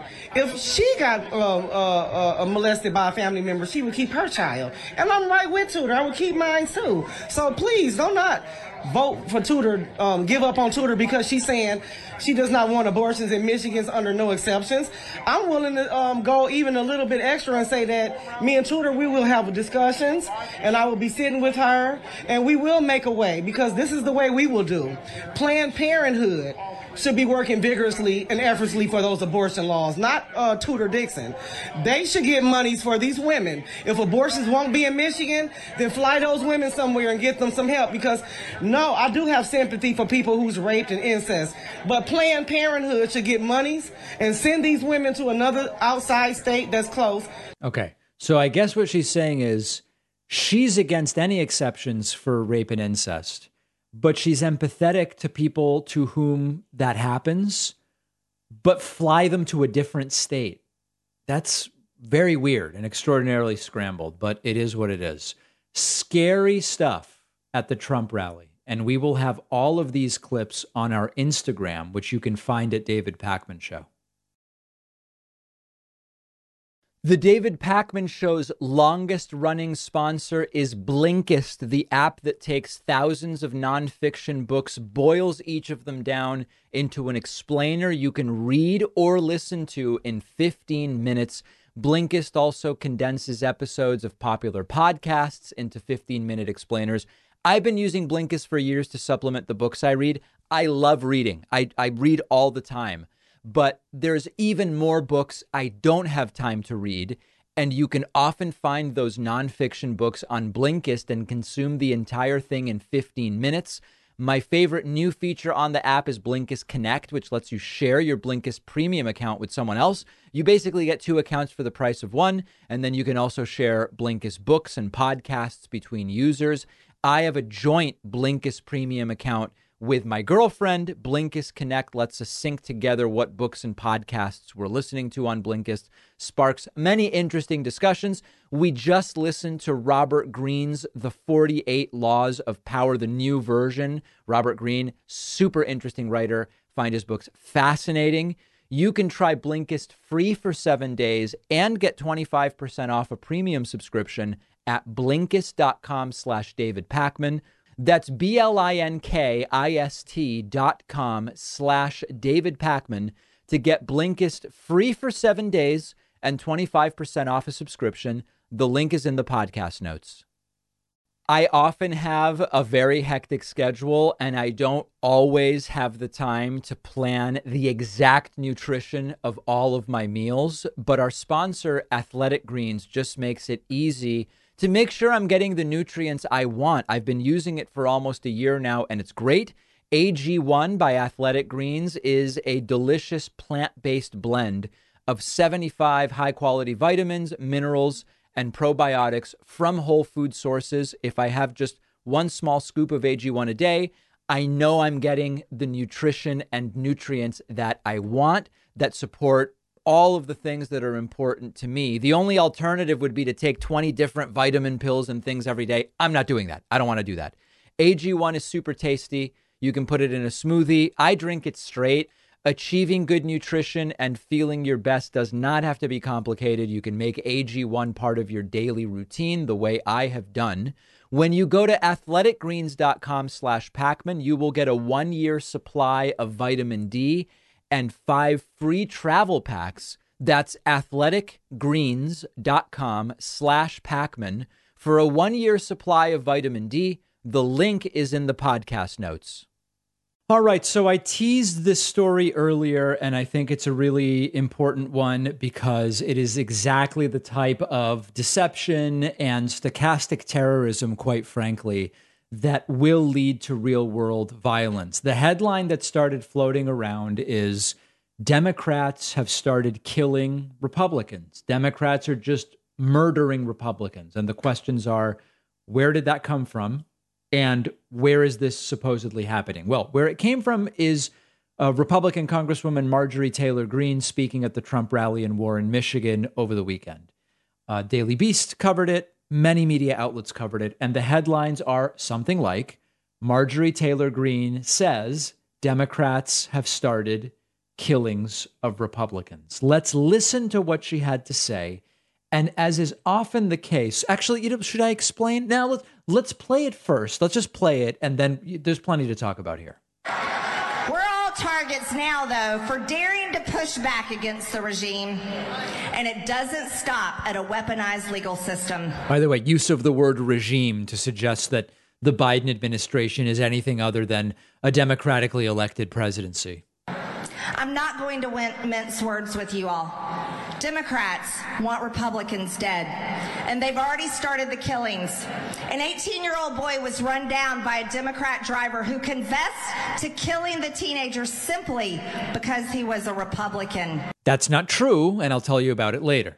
If she got um, uh, uh, molested by a family member, she would keep her child. And I'm right with Tudor. I would keep mine too. So please, do not vote for Tudor, um, give up on Tudor because she's saying she does not want abortions in Michigan under no exceptions. I'm willing to um, go even a little bit extra and say that me and Tudor, we will have discussions, and I will be sitting with her, and we will make a way, because this is the way we will do. Planned Parenthood should be working vigorously and effortlessly for those abortion laws, not uh, Tudor Dixon. They should get monies for these women. If abortions won't be in Michigan, then fly those women somewhere and get them some help, because no, I do have sympathy for people who's raped and incest, but Planned Parenthood should get monies and send these women to another outside state that's close. Okay, so I guess what she's saying is she's against any exceptions for rape and incest, but she's empathetic to people to whom that happens, but fly them to a different state. That's very weird and extraordinarily scrambled, but it is what it is. Scary stuff at the Trump rally. And we will have all of these clips on our Instagram, which you can find at David Pakman Show. The David Pakman Show's longest running sponsor is Blinkist, the app that takes thousands of nonfiction books, boils each of them down into an explainer you can read or listen to in fifteen minutes. Blinkist also condenses episodes of popular podcasts into fifteen minute explainers. I've been using Blinkist for years to supplement the books I read. I love reading. I, I read all the time. But there's even more books I don't have time to read, and you can often find those nonfiction books on Blinkist and consume the entire thing in fifteen minutes. My favorite new feature on the app is Blinkist Connect, which lets you share your Blinkist premium account with someone else. You basically get two accounts for the price of one, and then you can also share Blinkist books and podcasts between users. I have a joint Blinkist premium account with my girlfriend. Blinkist Connect lets us sync together what books and podcasts we're listening to on Blinkist, sparks many interesting discussions. We just listened to Robert Greene's The forty-eight Laws of Power, the new version. Robert Greene, super interesting writer. Find his books fascinating. You can try Blinkist free for seven days and get twenty-five percent off a premium subscription at Blinkist.com slash David Pakman. That's B-L-I-N-K-I-S-T dot com slash David Pakman to get Blinkist free for seven days and twenty-five percent off a subscription. The link is in the podcast notes. I often have a very hectic schedule, and I don't always have the time to plan the exact nutrition of all of my meals, but our sponsor, Athletic Greens, just makes it easy to make sure I'm getting the nutrients I want. I've been using it for almost a year now, and it's great. A G one by Athletic Greens is a delicious plant-based blend of seventy-five high-quality vitamins, minerals, and probiotics from whole food sources. If I have just one small scoop of A G one a day, I know I'm getting the nutrition and nutrients that I want that support all of the things that are important to me. The only alternative would be to take twenty different vitamin pills and things every day. I'm not doing that. I don't want to do that. A G one is super tasty. You can put it in a smoothie. I drink it straight. Achieving good nutrition and feeling your best does not have to be complicated. You can make A G one part of your daily routine the way I have done. When you go to athleticgreens.com slash Pakman, you will get a one-year supply of vitamin D and five free travel packs. That's athleticgreens.com slash Pakman for a one-year supply of vitamin D. The link is in the podcast notes. All right, so I teased this story earlier, and I think it's a really important one because it is exactly the type of deception and stochastic terrorism, quite frankly, that will lead to real-world violence. The headline that started floating around is Democrats have started killing Republicans. Democrats are just murdering Republicans. And the questions are, where did that come from? And where is this supposedly happening? Well, where it came from is uh, Republican Congresswoman Marjorie Taylor Greene speaking at the Trump rally in Warren, Michigan over the weekend. Uh, Daily Beast covered it. Many media outlets covered it. And the headlines are something like, Marjorie Taylor Greene says Democrats have started killings of Republicans. Let's listen to what she had to say. And as is often the case, actually, you know, should I explain? Now, let's, let's play it first. Let's just play it, and then there's plenty to talk about here. We're all targets now, though, for daring to push back against the regime, and it doesn't stop at a weaponized legal system. By the way, use of the word regime to suggest that the Biden administration is anything other than a democratically elected presidency. I'm not going to win- mince words with you all. Democrats want Republicans dead, and they've already started the killings. An eighteen-year-old boy was run down by a Democrat driver who confessed to killing the teenager simply because he was a Republican. That's not true, and I'll tell you about it later.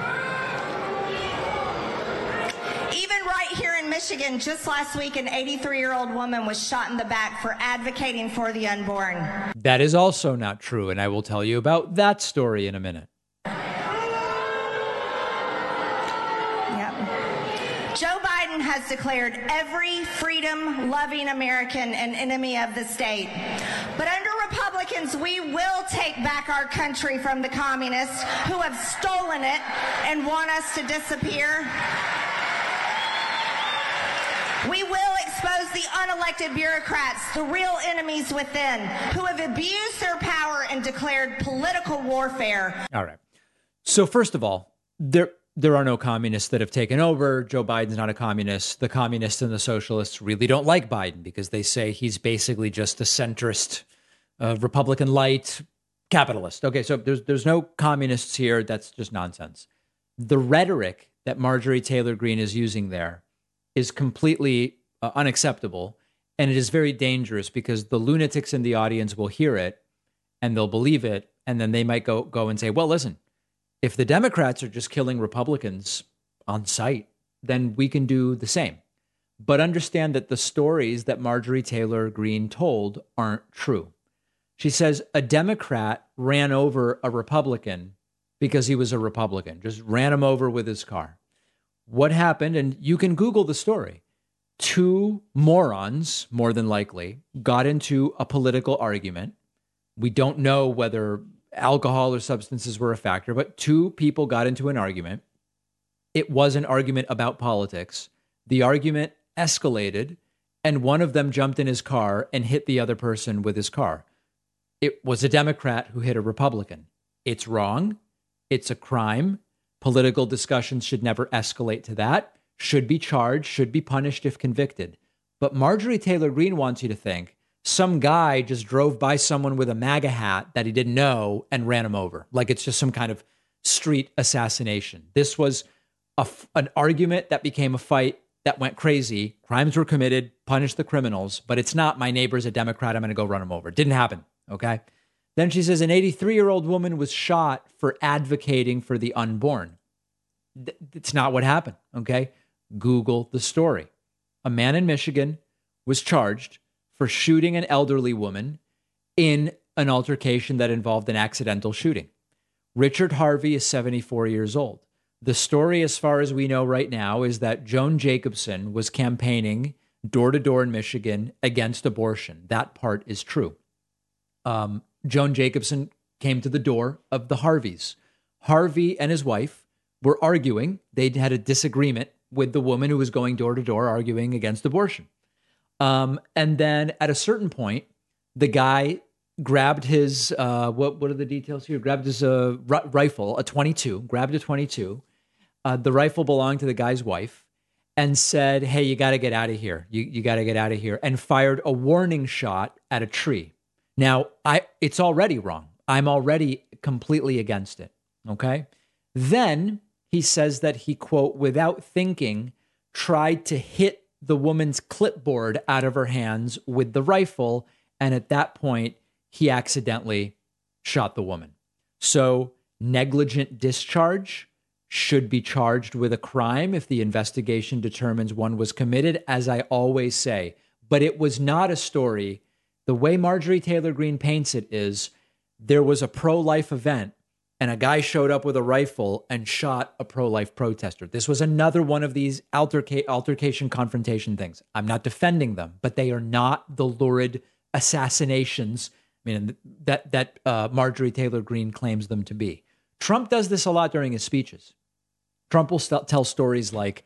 Even right here in Michigan, just last week, an eighty-three-year-old woman was shot in the back for advocating for the unborn. That is also not true, and I will tell you about that story in a minute. Joe Biden has declared every freedom-loving American an enemy of the state. But under Republicans, we will take back our country from the communists who have stolen it and want us to disappear. We will expose the unelected bureaucrats, the real enemies within, who have abused their power and declared political warfare. All right. So first of all, there there are no communists that have taken over. Joe Biden's not a communist. The communists and the socialists really don't like Biden because they say he's basically just a centrist, uh, Republican light capitalist. Okay, so there's there's no communists here. That's just nonsense. The rhetoric that Marjorie Taylor Greene is using there is completely uh, unacceptable, and it is very dangerous because the lunatics in the audience will hear it and they'll believe it, and then they might go go and say, well, listen, if the Democrats are just killing Republicans on sight, then we can do the same. But understand that the stories that Marjorie Taylor Greene told aren't true. She says a Democrat ran over a Republican because he was a Republican, just ran him over with his car. What happened, and you can Google the story, two morons, more than likely, got into a political argument. We don't know whether alcohol or substances were a factor, but two people got into an argument. It was an argument about politics. The argument escalated, and one of them jumped in his car and hit the other person with his car. It was a Democrat who hit a Republican. It's wrong. It's a crime. Political discussions should never escalate to that, should be charged, should be punished if convicted. But Marjorie Taylor Greene wants you to think some guy just drove by someone with a MAGA hat that he didn't know and ran him over. Like it's just some kind of street assassination. This was a, an argument that became a fight that went crazy. Crimes were committed, punish the criminals, but it's not my neighbor's a Democrat, I'm going to go run him over. It didn't happen, okay? Then she says an eighty-three-year-old woman was shot for advocating for the unborn. It's not what happened, okay? Google the story. A man in Michigan was charged for shooting an elderly woman in an altercation that involved an accidental shooting. Richard Harvey is seventy-four years old. The story, as far as we know right now, is that Joan Jacobson was campaigning door-to-door in Michigan against abortion. That part is true. Um, Joan Jacobson came to the door of the Harveys. Harvey and his wife were arguing. They'd had a disagreement with the woman who was going door to door arguing against abortion. Um, and then at a certain point, the guy grabbed his, uh, what what are the details here? Grabbed his uh, r- rifle, a twenty-two, grabbed a twenty-two. Uh, the rifle belonged to the guy's wife and said, hey, you got to get out of here. You, you got to get out of here. And fired a warning shot at a tree. Now, I it's already wrong. I'm already completely against it, okay? Then he says that he, quote, without thinking, tried to hit the woman's clipboard out of her hands with the rifle, and at that point, he accidentally shot the woman. So negligent discharge should be charged with a crime if the investigation determines one was committed, as I always say. But it was not a story. The way Marjorie Taylor Greene paints it is there was a pro-life event and a guy showed up with a rifle and shot a pro-life protester. This was another one of these alterca- altercation confrontation things. I'm not defending them, but they are not the lurid assassinations I mean, that, that uh, Marjorie Taylor Greene claims them to be. Trump does this a lot during his speeches. Trump will st- tell stories like,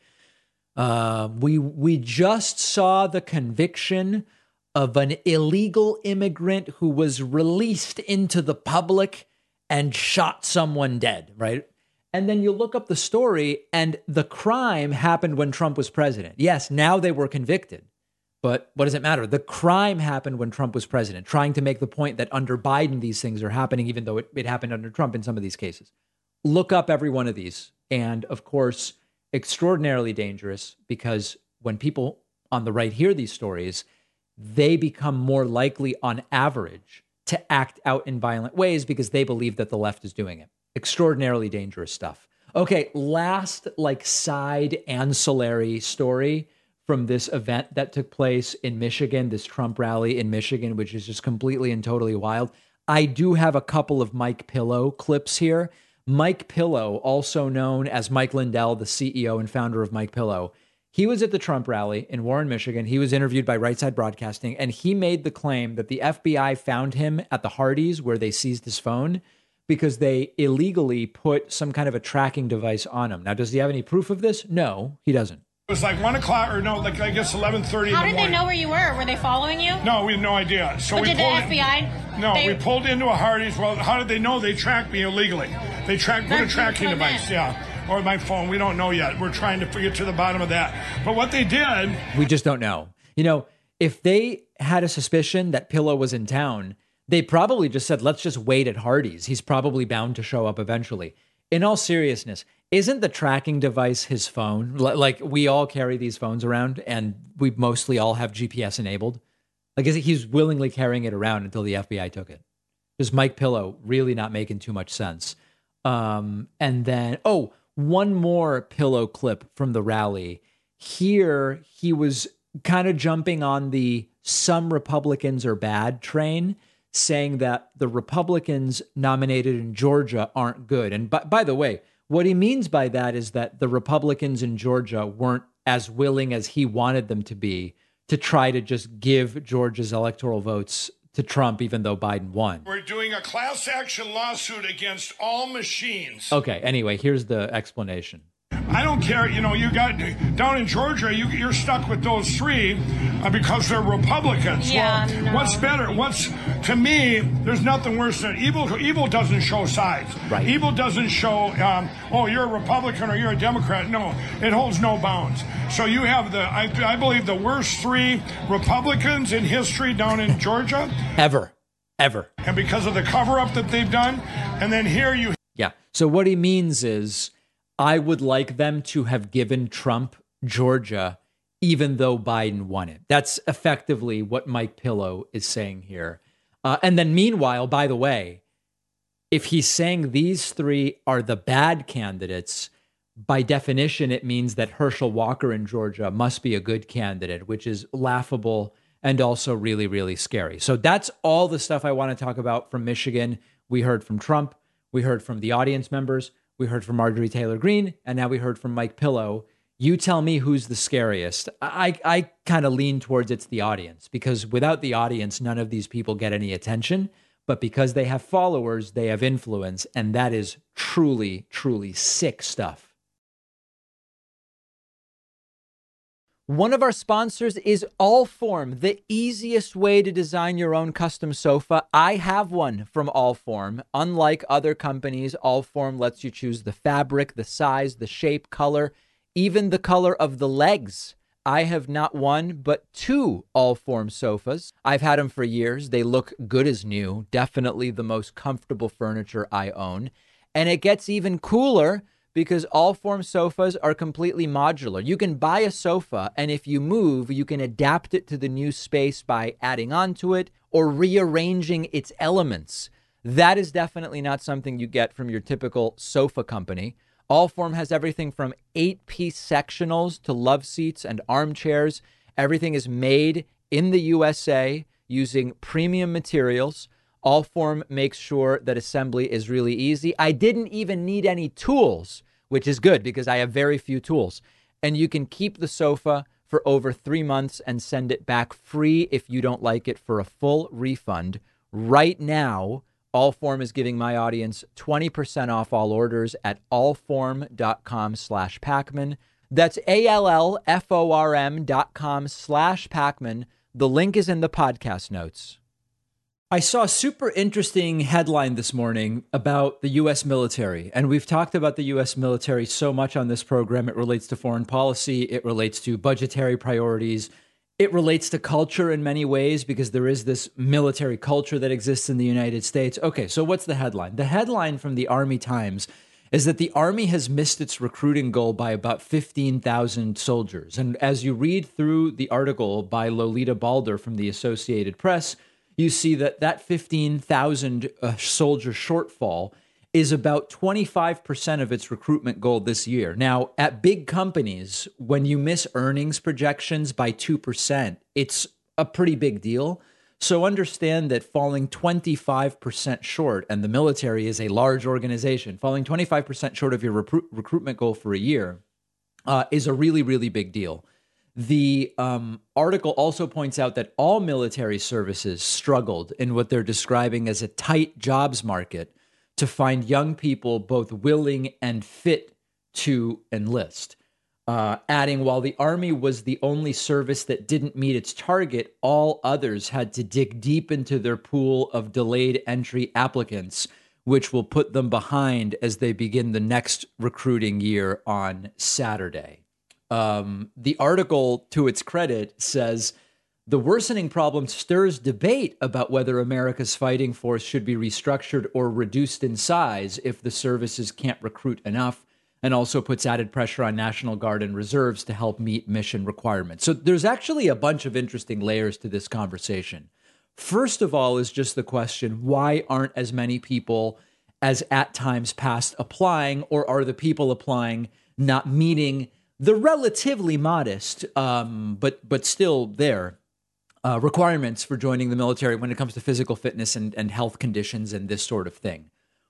uh, we we just saw the conviction of an illegal immigrant who was released into the public and shot someone dead, right? And then you look up the story and the crime happened when Trump was president. Yes, now they were convicted, but what does it matter? The crime happened when Trump was president, trying to make the point that under Biden, these things are happening, even though it, it happened under Trump in some of these cases. Look up every one of these. And of course, extraordinarily dangerous because when people on the right hear these stories, they become more likely on average to act out in violent ways because they believe that the left is doing it. Extraordinarily dangerous stuff. Okay, last like side ancillary story from this event that took place in Michigan, this Trump rally in Michigan, which is just completely and totally wild. I do have a couple of Mike Pillow clips here. Mike Pillow, also known as Mike Lindell, the C E O and founder of Mike Pillow, He was at the Trump rally in Warren, Michigan. He was interviewed by Right Side Broadcasting, and he made the claim that the F B I found him at the Hardee's where they seized his phone because they illegally put some kind of a tracking device on him. Now, does he have any proof of this? No, he doesn't. It was like one o'clock, or no, like I guess eleven thirty. How in the did they morning. know where you were? Were they following you? No, we had no idea. So But we did the pulled F B I? In, no, they, we pulled into a Hardee's. Well, how did they know? They tracked me illegally. They tracked, put a tracking device, in. yeah, or my phone. We don't know yet. We're trying to get to the bottom of that. But what they did, we just don't know. You know, if they had a suspicion that Pillow was in town, they probably just said, let's just wait at Hardee's. He's probably bound to show up eventually. In all seriousness, isn't the tracking device his phone? L- like we all carry these phones around and we mostly all have G P S enabled. Like is it, he's willingly carrying it around until the F B I took it. Just Mike Pillow really not making too much sense. Um, and then, oh, one more Pillow clip from the rally. Here, he was kind of jumping on the some Republicans are bad train, saying that the Republicans nominated in Georgia aren't good. And by, by the way, what he means by that is that the Republicans in Georgia weren't as willing as he wanted them to be to try to just give Georgia's electoral votes to Trump, even though Biden won. we're doing a class action lawsuit against all machines. Okay, anyway, here's the explanation. I don't care. You know, you got down in Georgia, you, you're stuck with those three uh, because they're Republicans. Yeah, well, no. what's better? What's to me? There's nothing worse than evil. Evil doesn't show sides. Right. Evil doesn't show. Um, oh, you're a Republican or you're a Democrat. No, it holds no bounds. So you have the. I, I believe the worst three Republicans in history down in Georgia. Ever, ever. And because of the cover-up that they've done, and then here you. Yeah. So what he means is, I would like them to have given Trump Georgia, even though Biden won it. That's effectively what Mike Pillow is saying here. Uh, and then meanwhile, by the way, if he's saying these three are the bad candidates, by definition, it means that Herschel Walker in Georgia must be a good candidate, which is laughable and also really, really scary. So that's all the stuff I want to talk about from Michigan. We heard from Trump. We heard from the audience members. We heard from Marjorie Taylor Greene, and now we heard from Mike Pillow. You tell me who's the scariest. I, I kind of lean towards it's the audience, because without the audience, none of these people get any attention. But because they have followers, they have influence, and that is truly, truly sick stuff. One of our sponsors is Allform, the easiest way to design your own custom sofa. I have one from Allform. Unlike other companies, Allform lets you choose the fabric, the size, the shape, color, even the color of the legs. I have not one, but two Allform sofas. I've had them for years. They look good as new. Definitely the most comfortable furniture I own. And it gets even cooler because Allform sofas are completely modular. You can buy a sofa, and if you move, you can adapt it to the new space by adding onto it or rearranging its elements. That is definitely not something you get from your typical sofa company. Allform has everything from eight-piece sectionals to love seats and armchairs. Everything is made in the U S A using premium materials. Allform makes sure that assembly is really easy. I didn't even need any tools, which is good because I have very few tools. And you can keep the sofa for over three months and send it back free if you don't like it for a full refund. Right now, Allform is giving my audience twenty percent off all orders at allform.com slash Pacman. That's A-L-L-F-O-R-M dot com slash Pacman. The link is in the podcast notes. I saw a super interesting headline this morning about the U S military, and we've talked about the U S military so much on this program. It relates to foreign policy. It relates to budgetary priorities. It relates to culture in many ways because there is this military culture that exists in the United States. Okay, so what's the headline? The headline from the Army Times is that the Army has missed its recruiting goal by about fifteen thousand soldiers. And as you read through the article by Lolita Balder from the Associated Press, you see that that fifteen thousand uh, soldier shortfall is about twenty-five percent of its recruitment goal this year. Now, at big companies, when you miss earnings projections by two percent, it's a pretty big deal. So understand that falling twenty-five percent short, and the military is a large organization, falling twenty-five percent short of your recru- recruitment goal for a year uh, is a really, really big deal. The um, article also points out that all military services struggled in what they're describing as a tight jobs market to find young people both willing and fit to enlist. Uh, adding, while the Army was the only service that didn't meet its target, all others had to dig deep into their pool of delayed entry applicants, which will put them behind as they begin the next recruiting year on Saturday. Um, the article, to its credit, says the worsening problem stirs debate about whether America's fighting force should be restructured or reduced in size if the services can't recruit enough, and also puts added pressure on National Guard and reserves to help meet mission requirements. So there's actually a bunch of interesting layers to this conversation. First of all is just the question, why aren't as many people as at times past applying, or are the people applying not meeting the relatively modest, um, but but still there, uh, requirements for joining the military when it comes to physical fitness and, and health conditions and this sort of thing?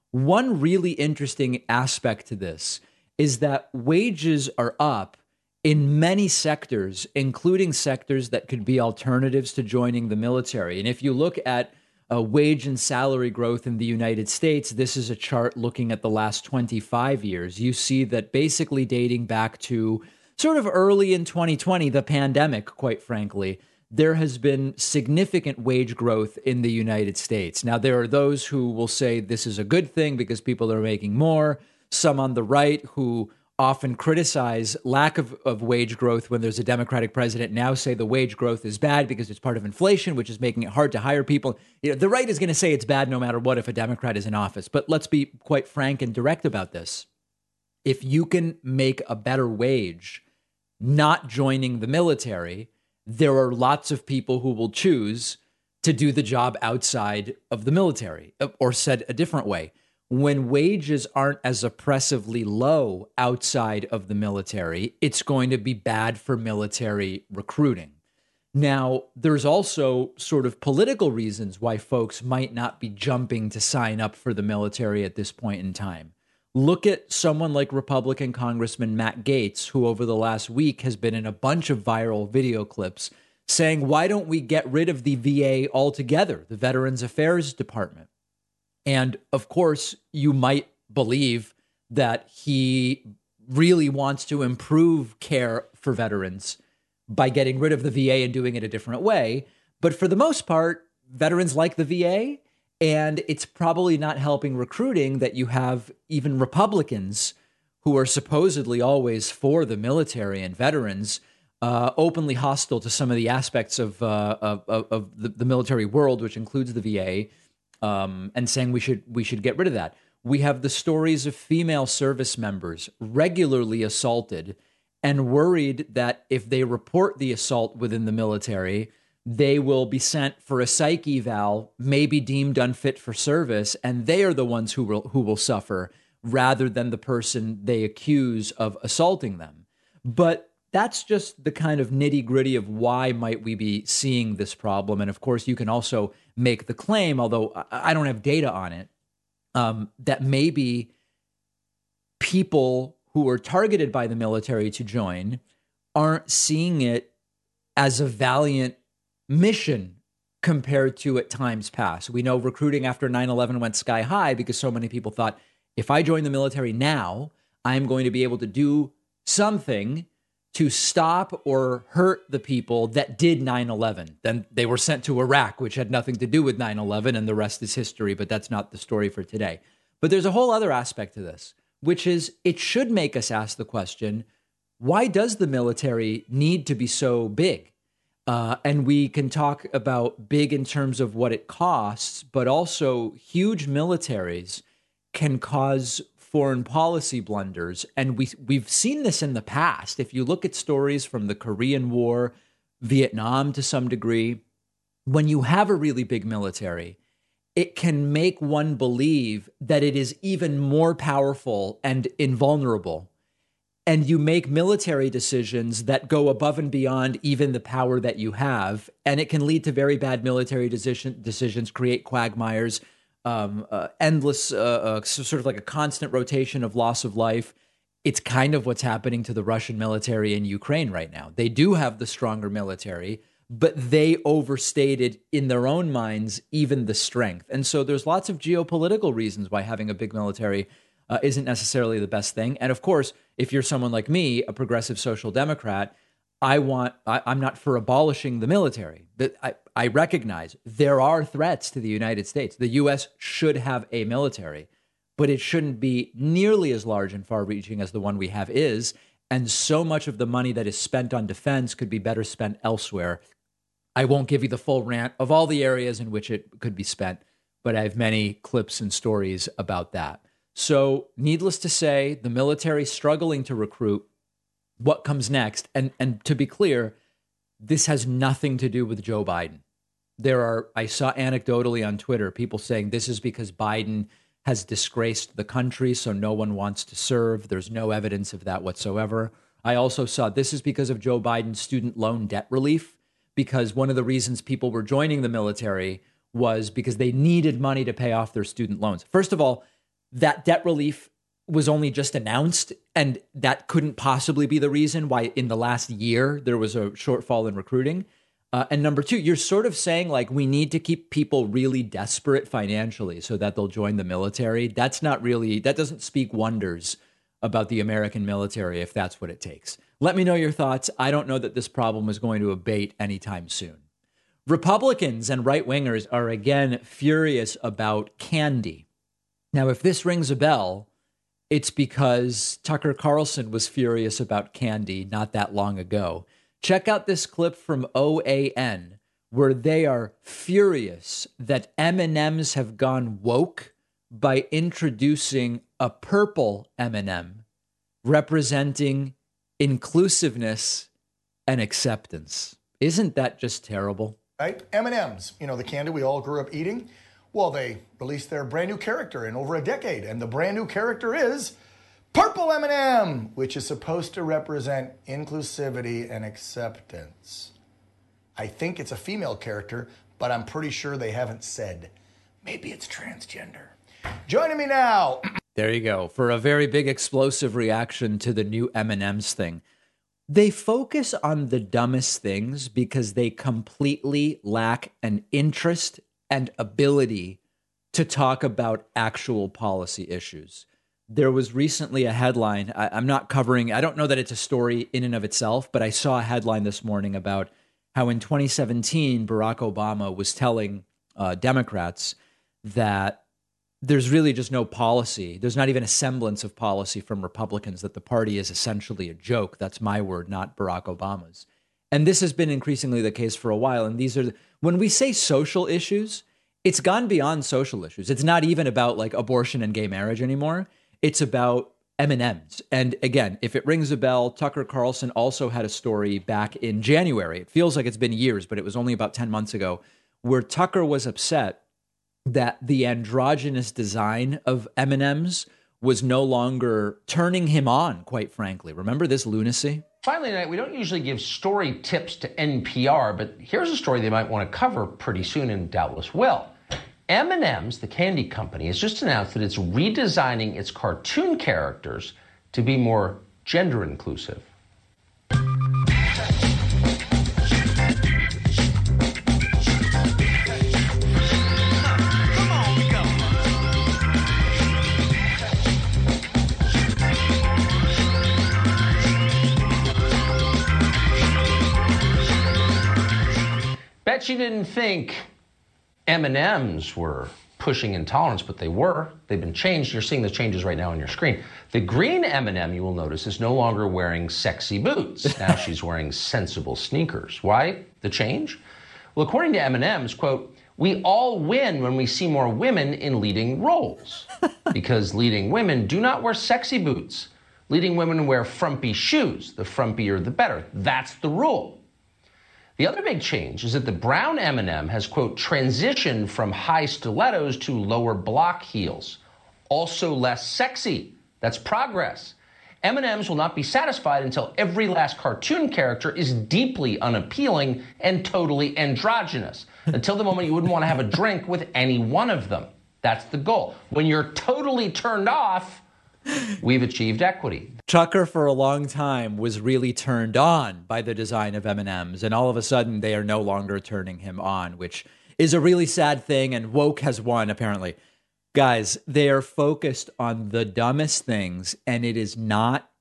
One really interesting aspect to this is that wages are up in many sectors, including sectors that could be alternatives to joining the military. And if you look at uh, wage and salary growth in the United States, this is a chart looking at the last twenty-five years. You see that basically dating back to sort of early in twenty twenty, the pandemic, quite frankly, there has been significant wage growth in the United States. Now, there are those who will say this is a good thing because people are making more. Some on the right who often criticize lack of, of wage growth when there's a Democratic president now say the wage growth is bad because it's part of inflation, which is making it hard to hire people. You know, the right is going to say it's bad no matter what if a Democrat is in office. But let's be quite frank and direct about this. If you can make a better wage not joining the military, there are lots of people who will choose to do the job outside of the military. Or said a different way, when wages aren't as oppressively low outside of the military, it's going to be bad for military recruiting. Now, there's also sort of political reasons why folks might not be jumping to sign up for the military at this point in time. Look at someone like Republican Congressman Matt Gaetz, who over the last week has been in a bunch of viral video clips saying, why don't we get rid of the V A altogether, the Veterans Affairs Department? And of course, you might believe that he really wants to improve care for veterans by getting rid of the V A and doing it a different way. But for the most part, veterans like the V A, and it's probably not helping recruiting that you have even Republicans who are supposedly always for the military and veterans uh, openly hostile to some of the aspects of uh, of, of the, the military world, which includes the V A. Um, and saying we should we should get rid of that. We have the stories of female service members regularly assaulted and worried that if they report the assault within the military, they will be sent for a psych eval, maybe deemed unfit for service, and they are the ones who will who will suffer rather than the person they accuse of assaulting them. But that's just the kind of nitty gritty of why might we be seeing this problem. And of course, you can also make the claim, although I don't have data on it, um, that maybe people who are targeted by the military to join aren't seeing it as a valiant mission compared to at times past. We know recruiting after nine eleven went sky high because so many people thought, if I join the military now, I'm going to be able to do something to stop or hurt the people that did nine eleven. Then they were sent to Iraq, which had nothing to do with nine eleven, and the rest is history, but that's not the story for today. But there's a whole other aspect to this, which is it should make us ask the question, why does the military need to be so big? Uh, and we can talk about big in terms of what it costs, but also huge militaries can cause foreign policy blunders. And we, we've seen this in the past. If you look at stories from the Korean War, Vietnam to some degree, when you have a really big military, it can make one believe that it is even more powerful and invulnerable. And you make military decisions that go above and beyond even the power that you have. And it can lead to very bad military decision, decisions, create quagmires, um, uh, endless, uh, uh, sort of like a constant rotation of loss of life. it's kind of what's happening to the Russian military in Ukraine right now. They do have the stronger military, but they overstated in their own minds even the strength. And so there's lots of geopolitical reasons why having a big military uh, isn't necessarily the best thing. And of course, if you're someone like me, a progressive social democrat, I want, I, I'm not for abolishing the military. But I, I recognize there are threats to the United States. The U S should have a military, but it shouldn't be nearly as large and far-reaching as the one we have is. And so much of the money that is spent on defense could be better spent elsewhere. I won't give you the full rant of all the areas in which it could be spent, but I have many clips and stories about that. So needless to say, the military struggling to recruit. What comes next? And and to be clear, this has nothing to do with Joe Biden. There are, I saw anecdotally on Twitter, people saying this is because Biden has disgraced the country, so no one wants to serve. There's no evidence of that whatsoever. I also saw this is because of Joe Biden's student loan debt relief, because one of the reasons people were joining the military was because they needed money to pay off their student loans. First of all, that debt relief was only just announced, and that couldn't possibly be the reason why in the last year there was a shortfall in recruiting. Uh, and number two, you're sort of saying like we need to keep people really desperate financially so that they'll join the military. That's not really, that doesn't speak wonders about the American military if that's what it takes. Let me know your thoughts. I don't know that this problem is going to abate anytime soon. Republicans and right-wingers are again furious about candy. Now, if this rings a bell, it's because Tucker Carlson was furious about candy not that long ago. Check out this clip from O A N where they are furious that M and M's have gone woke by introducing a purple M and M representing inclusiveness and acceptance. Isn't that just terrible? Right? M and M's, you know, the candy we all grew up eating. Well, they released their brand new character in over a decade, and the brand new character is Purple M and M, which is supposed to represent inclusivity and acceptance. I think it's a female character, but I'm pretty sure they haven't said. Maybe it's transgender. Joining me now. There you go. For a very big explosive reaction to the new M and M's thing. They focus on the dumbest things because they completely lack an interest and ability to talk about actual policy issues. There was recently a headline. I, I'm not covering, I don't know that it's a story in and of itself, but I saw a headline this morning about how in twenty seventeen, Barack Obama was telling uh, Democrats that there's really just no policy. There's not even a semblance of policy from Republicans, that the party is essentially a joke. That's my word, not Barack Obama's. And this has been increasingly the case for a while. And these are, when we say social issues, it's gone beyond social issues. It's not even about like abortion and gay marriage anymore. It's about M and M's. And again, if it rings a bell, Tucker Carlson also had a story back in January. It feels like it's been years, but it was only about ten months ago, where Tucker was upset that the androgynous design of M and M's was no longer turning him on, quite frankly. Remember this lunacy? Finally tonight, we don't usually give story tips to N P R, but here's a story they might want to cover pretty soon and doubtless will. M and M's, the candy company, has just announced that it's redesigning its cartoon characters to be more gender inclusive. Bet you didn't think M and M's were pushing intolerance, but they were. They've been changed. You're seeing the changes right now on your screen. The green M and M, you will notice, is no longer wearing sexy boots. Now she's wearing sensible sneakers. Why the change? Well, according to M and M's, quote, we all win when we see more women in leading roles because leading women do not wear sexy boots. Leading women wear frumpy shoes. The frumpier, the better. That's the rule. The other big change is that the brown M and M has, quote, transitioned from high stilettos to lower block heels. Also less sexy. That's progress. M and M's will not be satisfied until every last cartoon character is deeply unappealing and totally androgynous. Until the moment you wouldn't want to have a drink with any one of them. That's the goal. When you're totally turned off, we've achieved equity. Tucker, for a long time, was really turned on by the design of M and M's, and all of a sudden they are no longer turning him on, which is a really sad thing, and woke has won, apparently. Guys, they are focused on the dumbest things, and it is not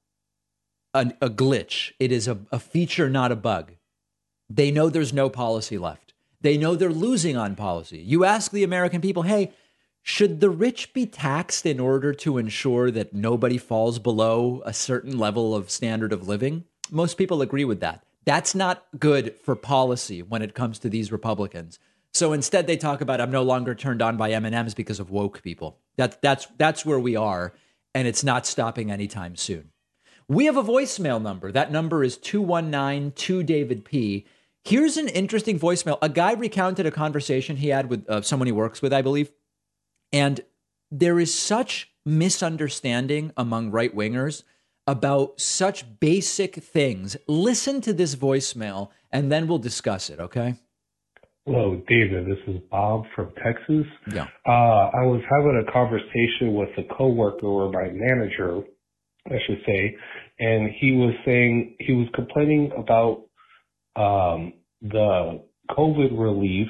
a, a glitch. It is a, a feature, not a bug. They know there's no policy left. They know they're losing on policy. You ask the American people, hey, should the rich be taxed in order to ensure that nobody falls below a certain level of standard of living? Most people agree with that. That's not good for policy when it comes to these Republicans. So instead, they talk about, I'm no longer turned on by M and M's because of woke people. That, that's, that's where we are, and it's not stopping anytime soon. We have a voicemail number. That number is two one nine two David P. Here's an interesting voicemail. A guy recounted a conversation he had with uh, someone he works with, I believe. And there is such misunderstanding among right-wingers about such basic things. Listen to this voicemail, and then we'll discuss it, okay? Hello, David. This is Bob from Texas. Yeah. Uh, I was having a conversation with a coworker or my manager, I should say, and he was saying he was complaining about um, the COVID relief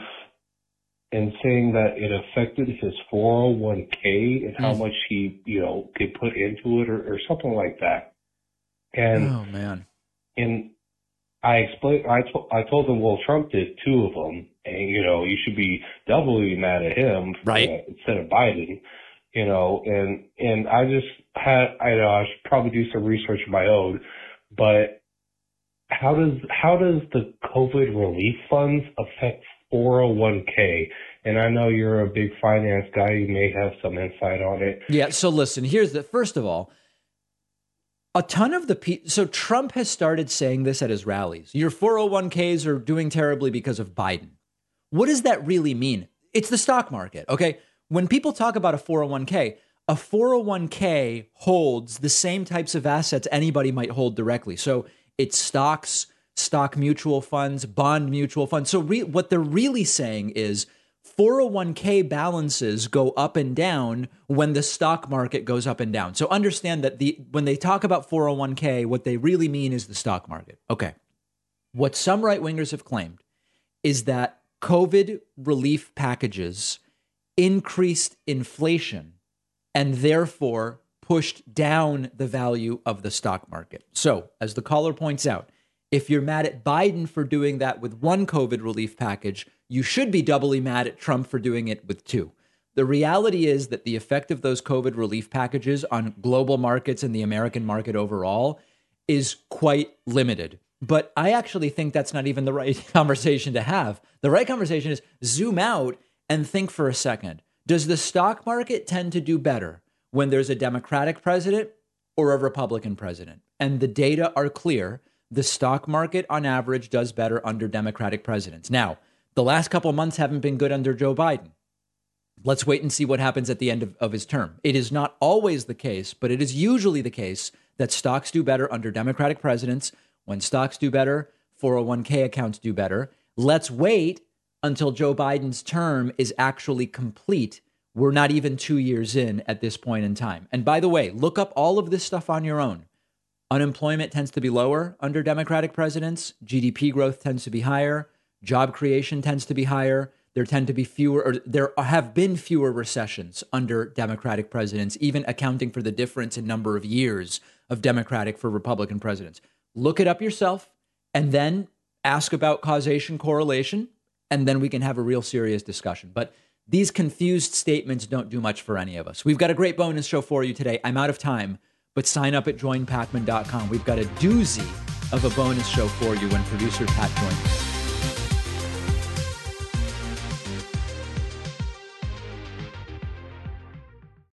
and saying that it affected his four oh one k and how mm. much he, you know, could put into it or, or something like that. And oh man, and I explained, I, to, I told him, well, Trump did two of them, and, you know, you should be doubly mad at him right. uh, instead of Biden, you know, and, and I just had, I know I should probably do some research of my own, but how does, how does the COVID relief funds affect four oh one k? And I know you're a big finance guy. You may have some insight on it. Yeah. So listen, here's the, first of all, a ton of the people, so Trump has started saying this at his rallies. Your four oh one k's are doing terribly because of Biden. What does that really mean? It's the stock market, okay? When people talk about a four oh one k, a four oh one k holds the same types of assets anybody might hold directly. So it's stocks, stock mutual funds, bond mutual funds. So re- what they're really saying is four oh one k balances go up and down when the stock market goes up and down. So understand that the when they talk about four oh one k, what they really mean is the stock market. Okay. What some right-wingers have claimed is that COVID relief packages increased inflation and therefore pushed down the value of the stock market. So, as the caller points out, if you're mad at Biden for doing that with one COVID relief package, you should be doubly mad at Trump for doing it with two. The reality is that the effect of those COVID relief packages on global markets and the American market overall is quite limited. But I actually think that's not even the right conversation to have. The right conversation is zoom out and think for a second. Does the stock market tend to do better when there's a Democratic president or a Republican president? And the data are clear. The stock market, on average, does better under Democratic presidents. Now, the last couple of months haven't been good under Joe Biden. Let's wait and see what happens at the end of, of his term. It is not always the case, but it is usually the case that stocks do better under Democratic presidents. When stocks do better, four oh one k accounts do better. Let's wait until Joe Biden's term is actually complete. We're not even two years in at this point in time. And by the way, look up all of this stuff on your own. Unemployment tends to be lower under Democratic presidents. G D P growth tends to be higher. Job creation tends to be higher. There tend to be fewer, or there have been fewer recessions under Democratic presidents, even accounting for the difference in number of years of Democratic for Republican presidents. Look it up yourself and then ask about causation correlation, and then we can have a real serious discussion. But these confused statements don't do much for any of us. We've got a great bonus show for you today. I'm out of time, but sign up at join pacman dot com. We've got a doozy of a bonus show for you when producer Pat joins us.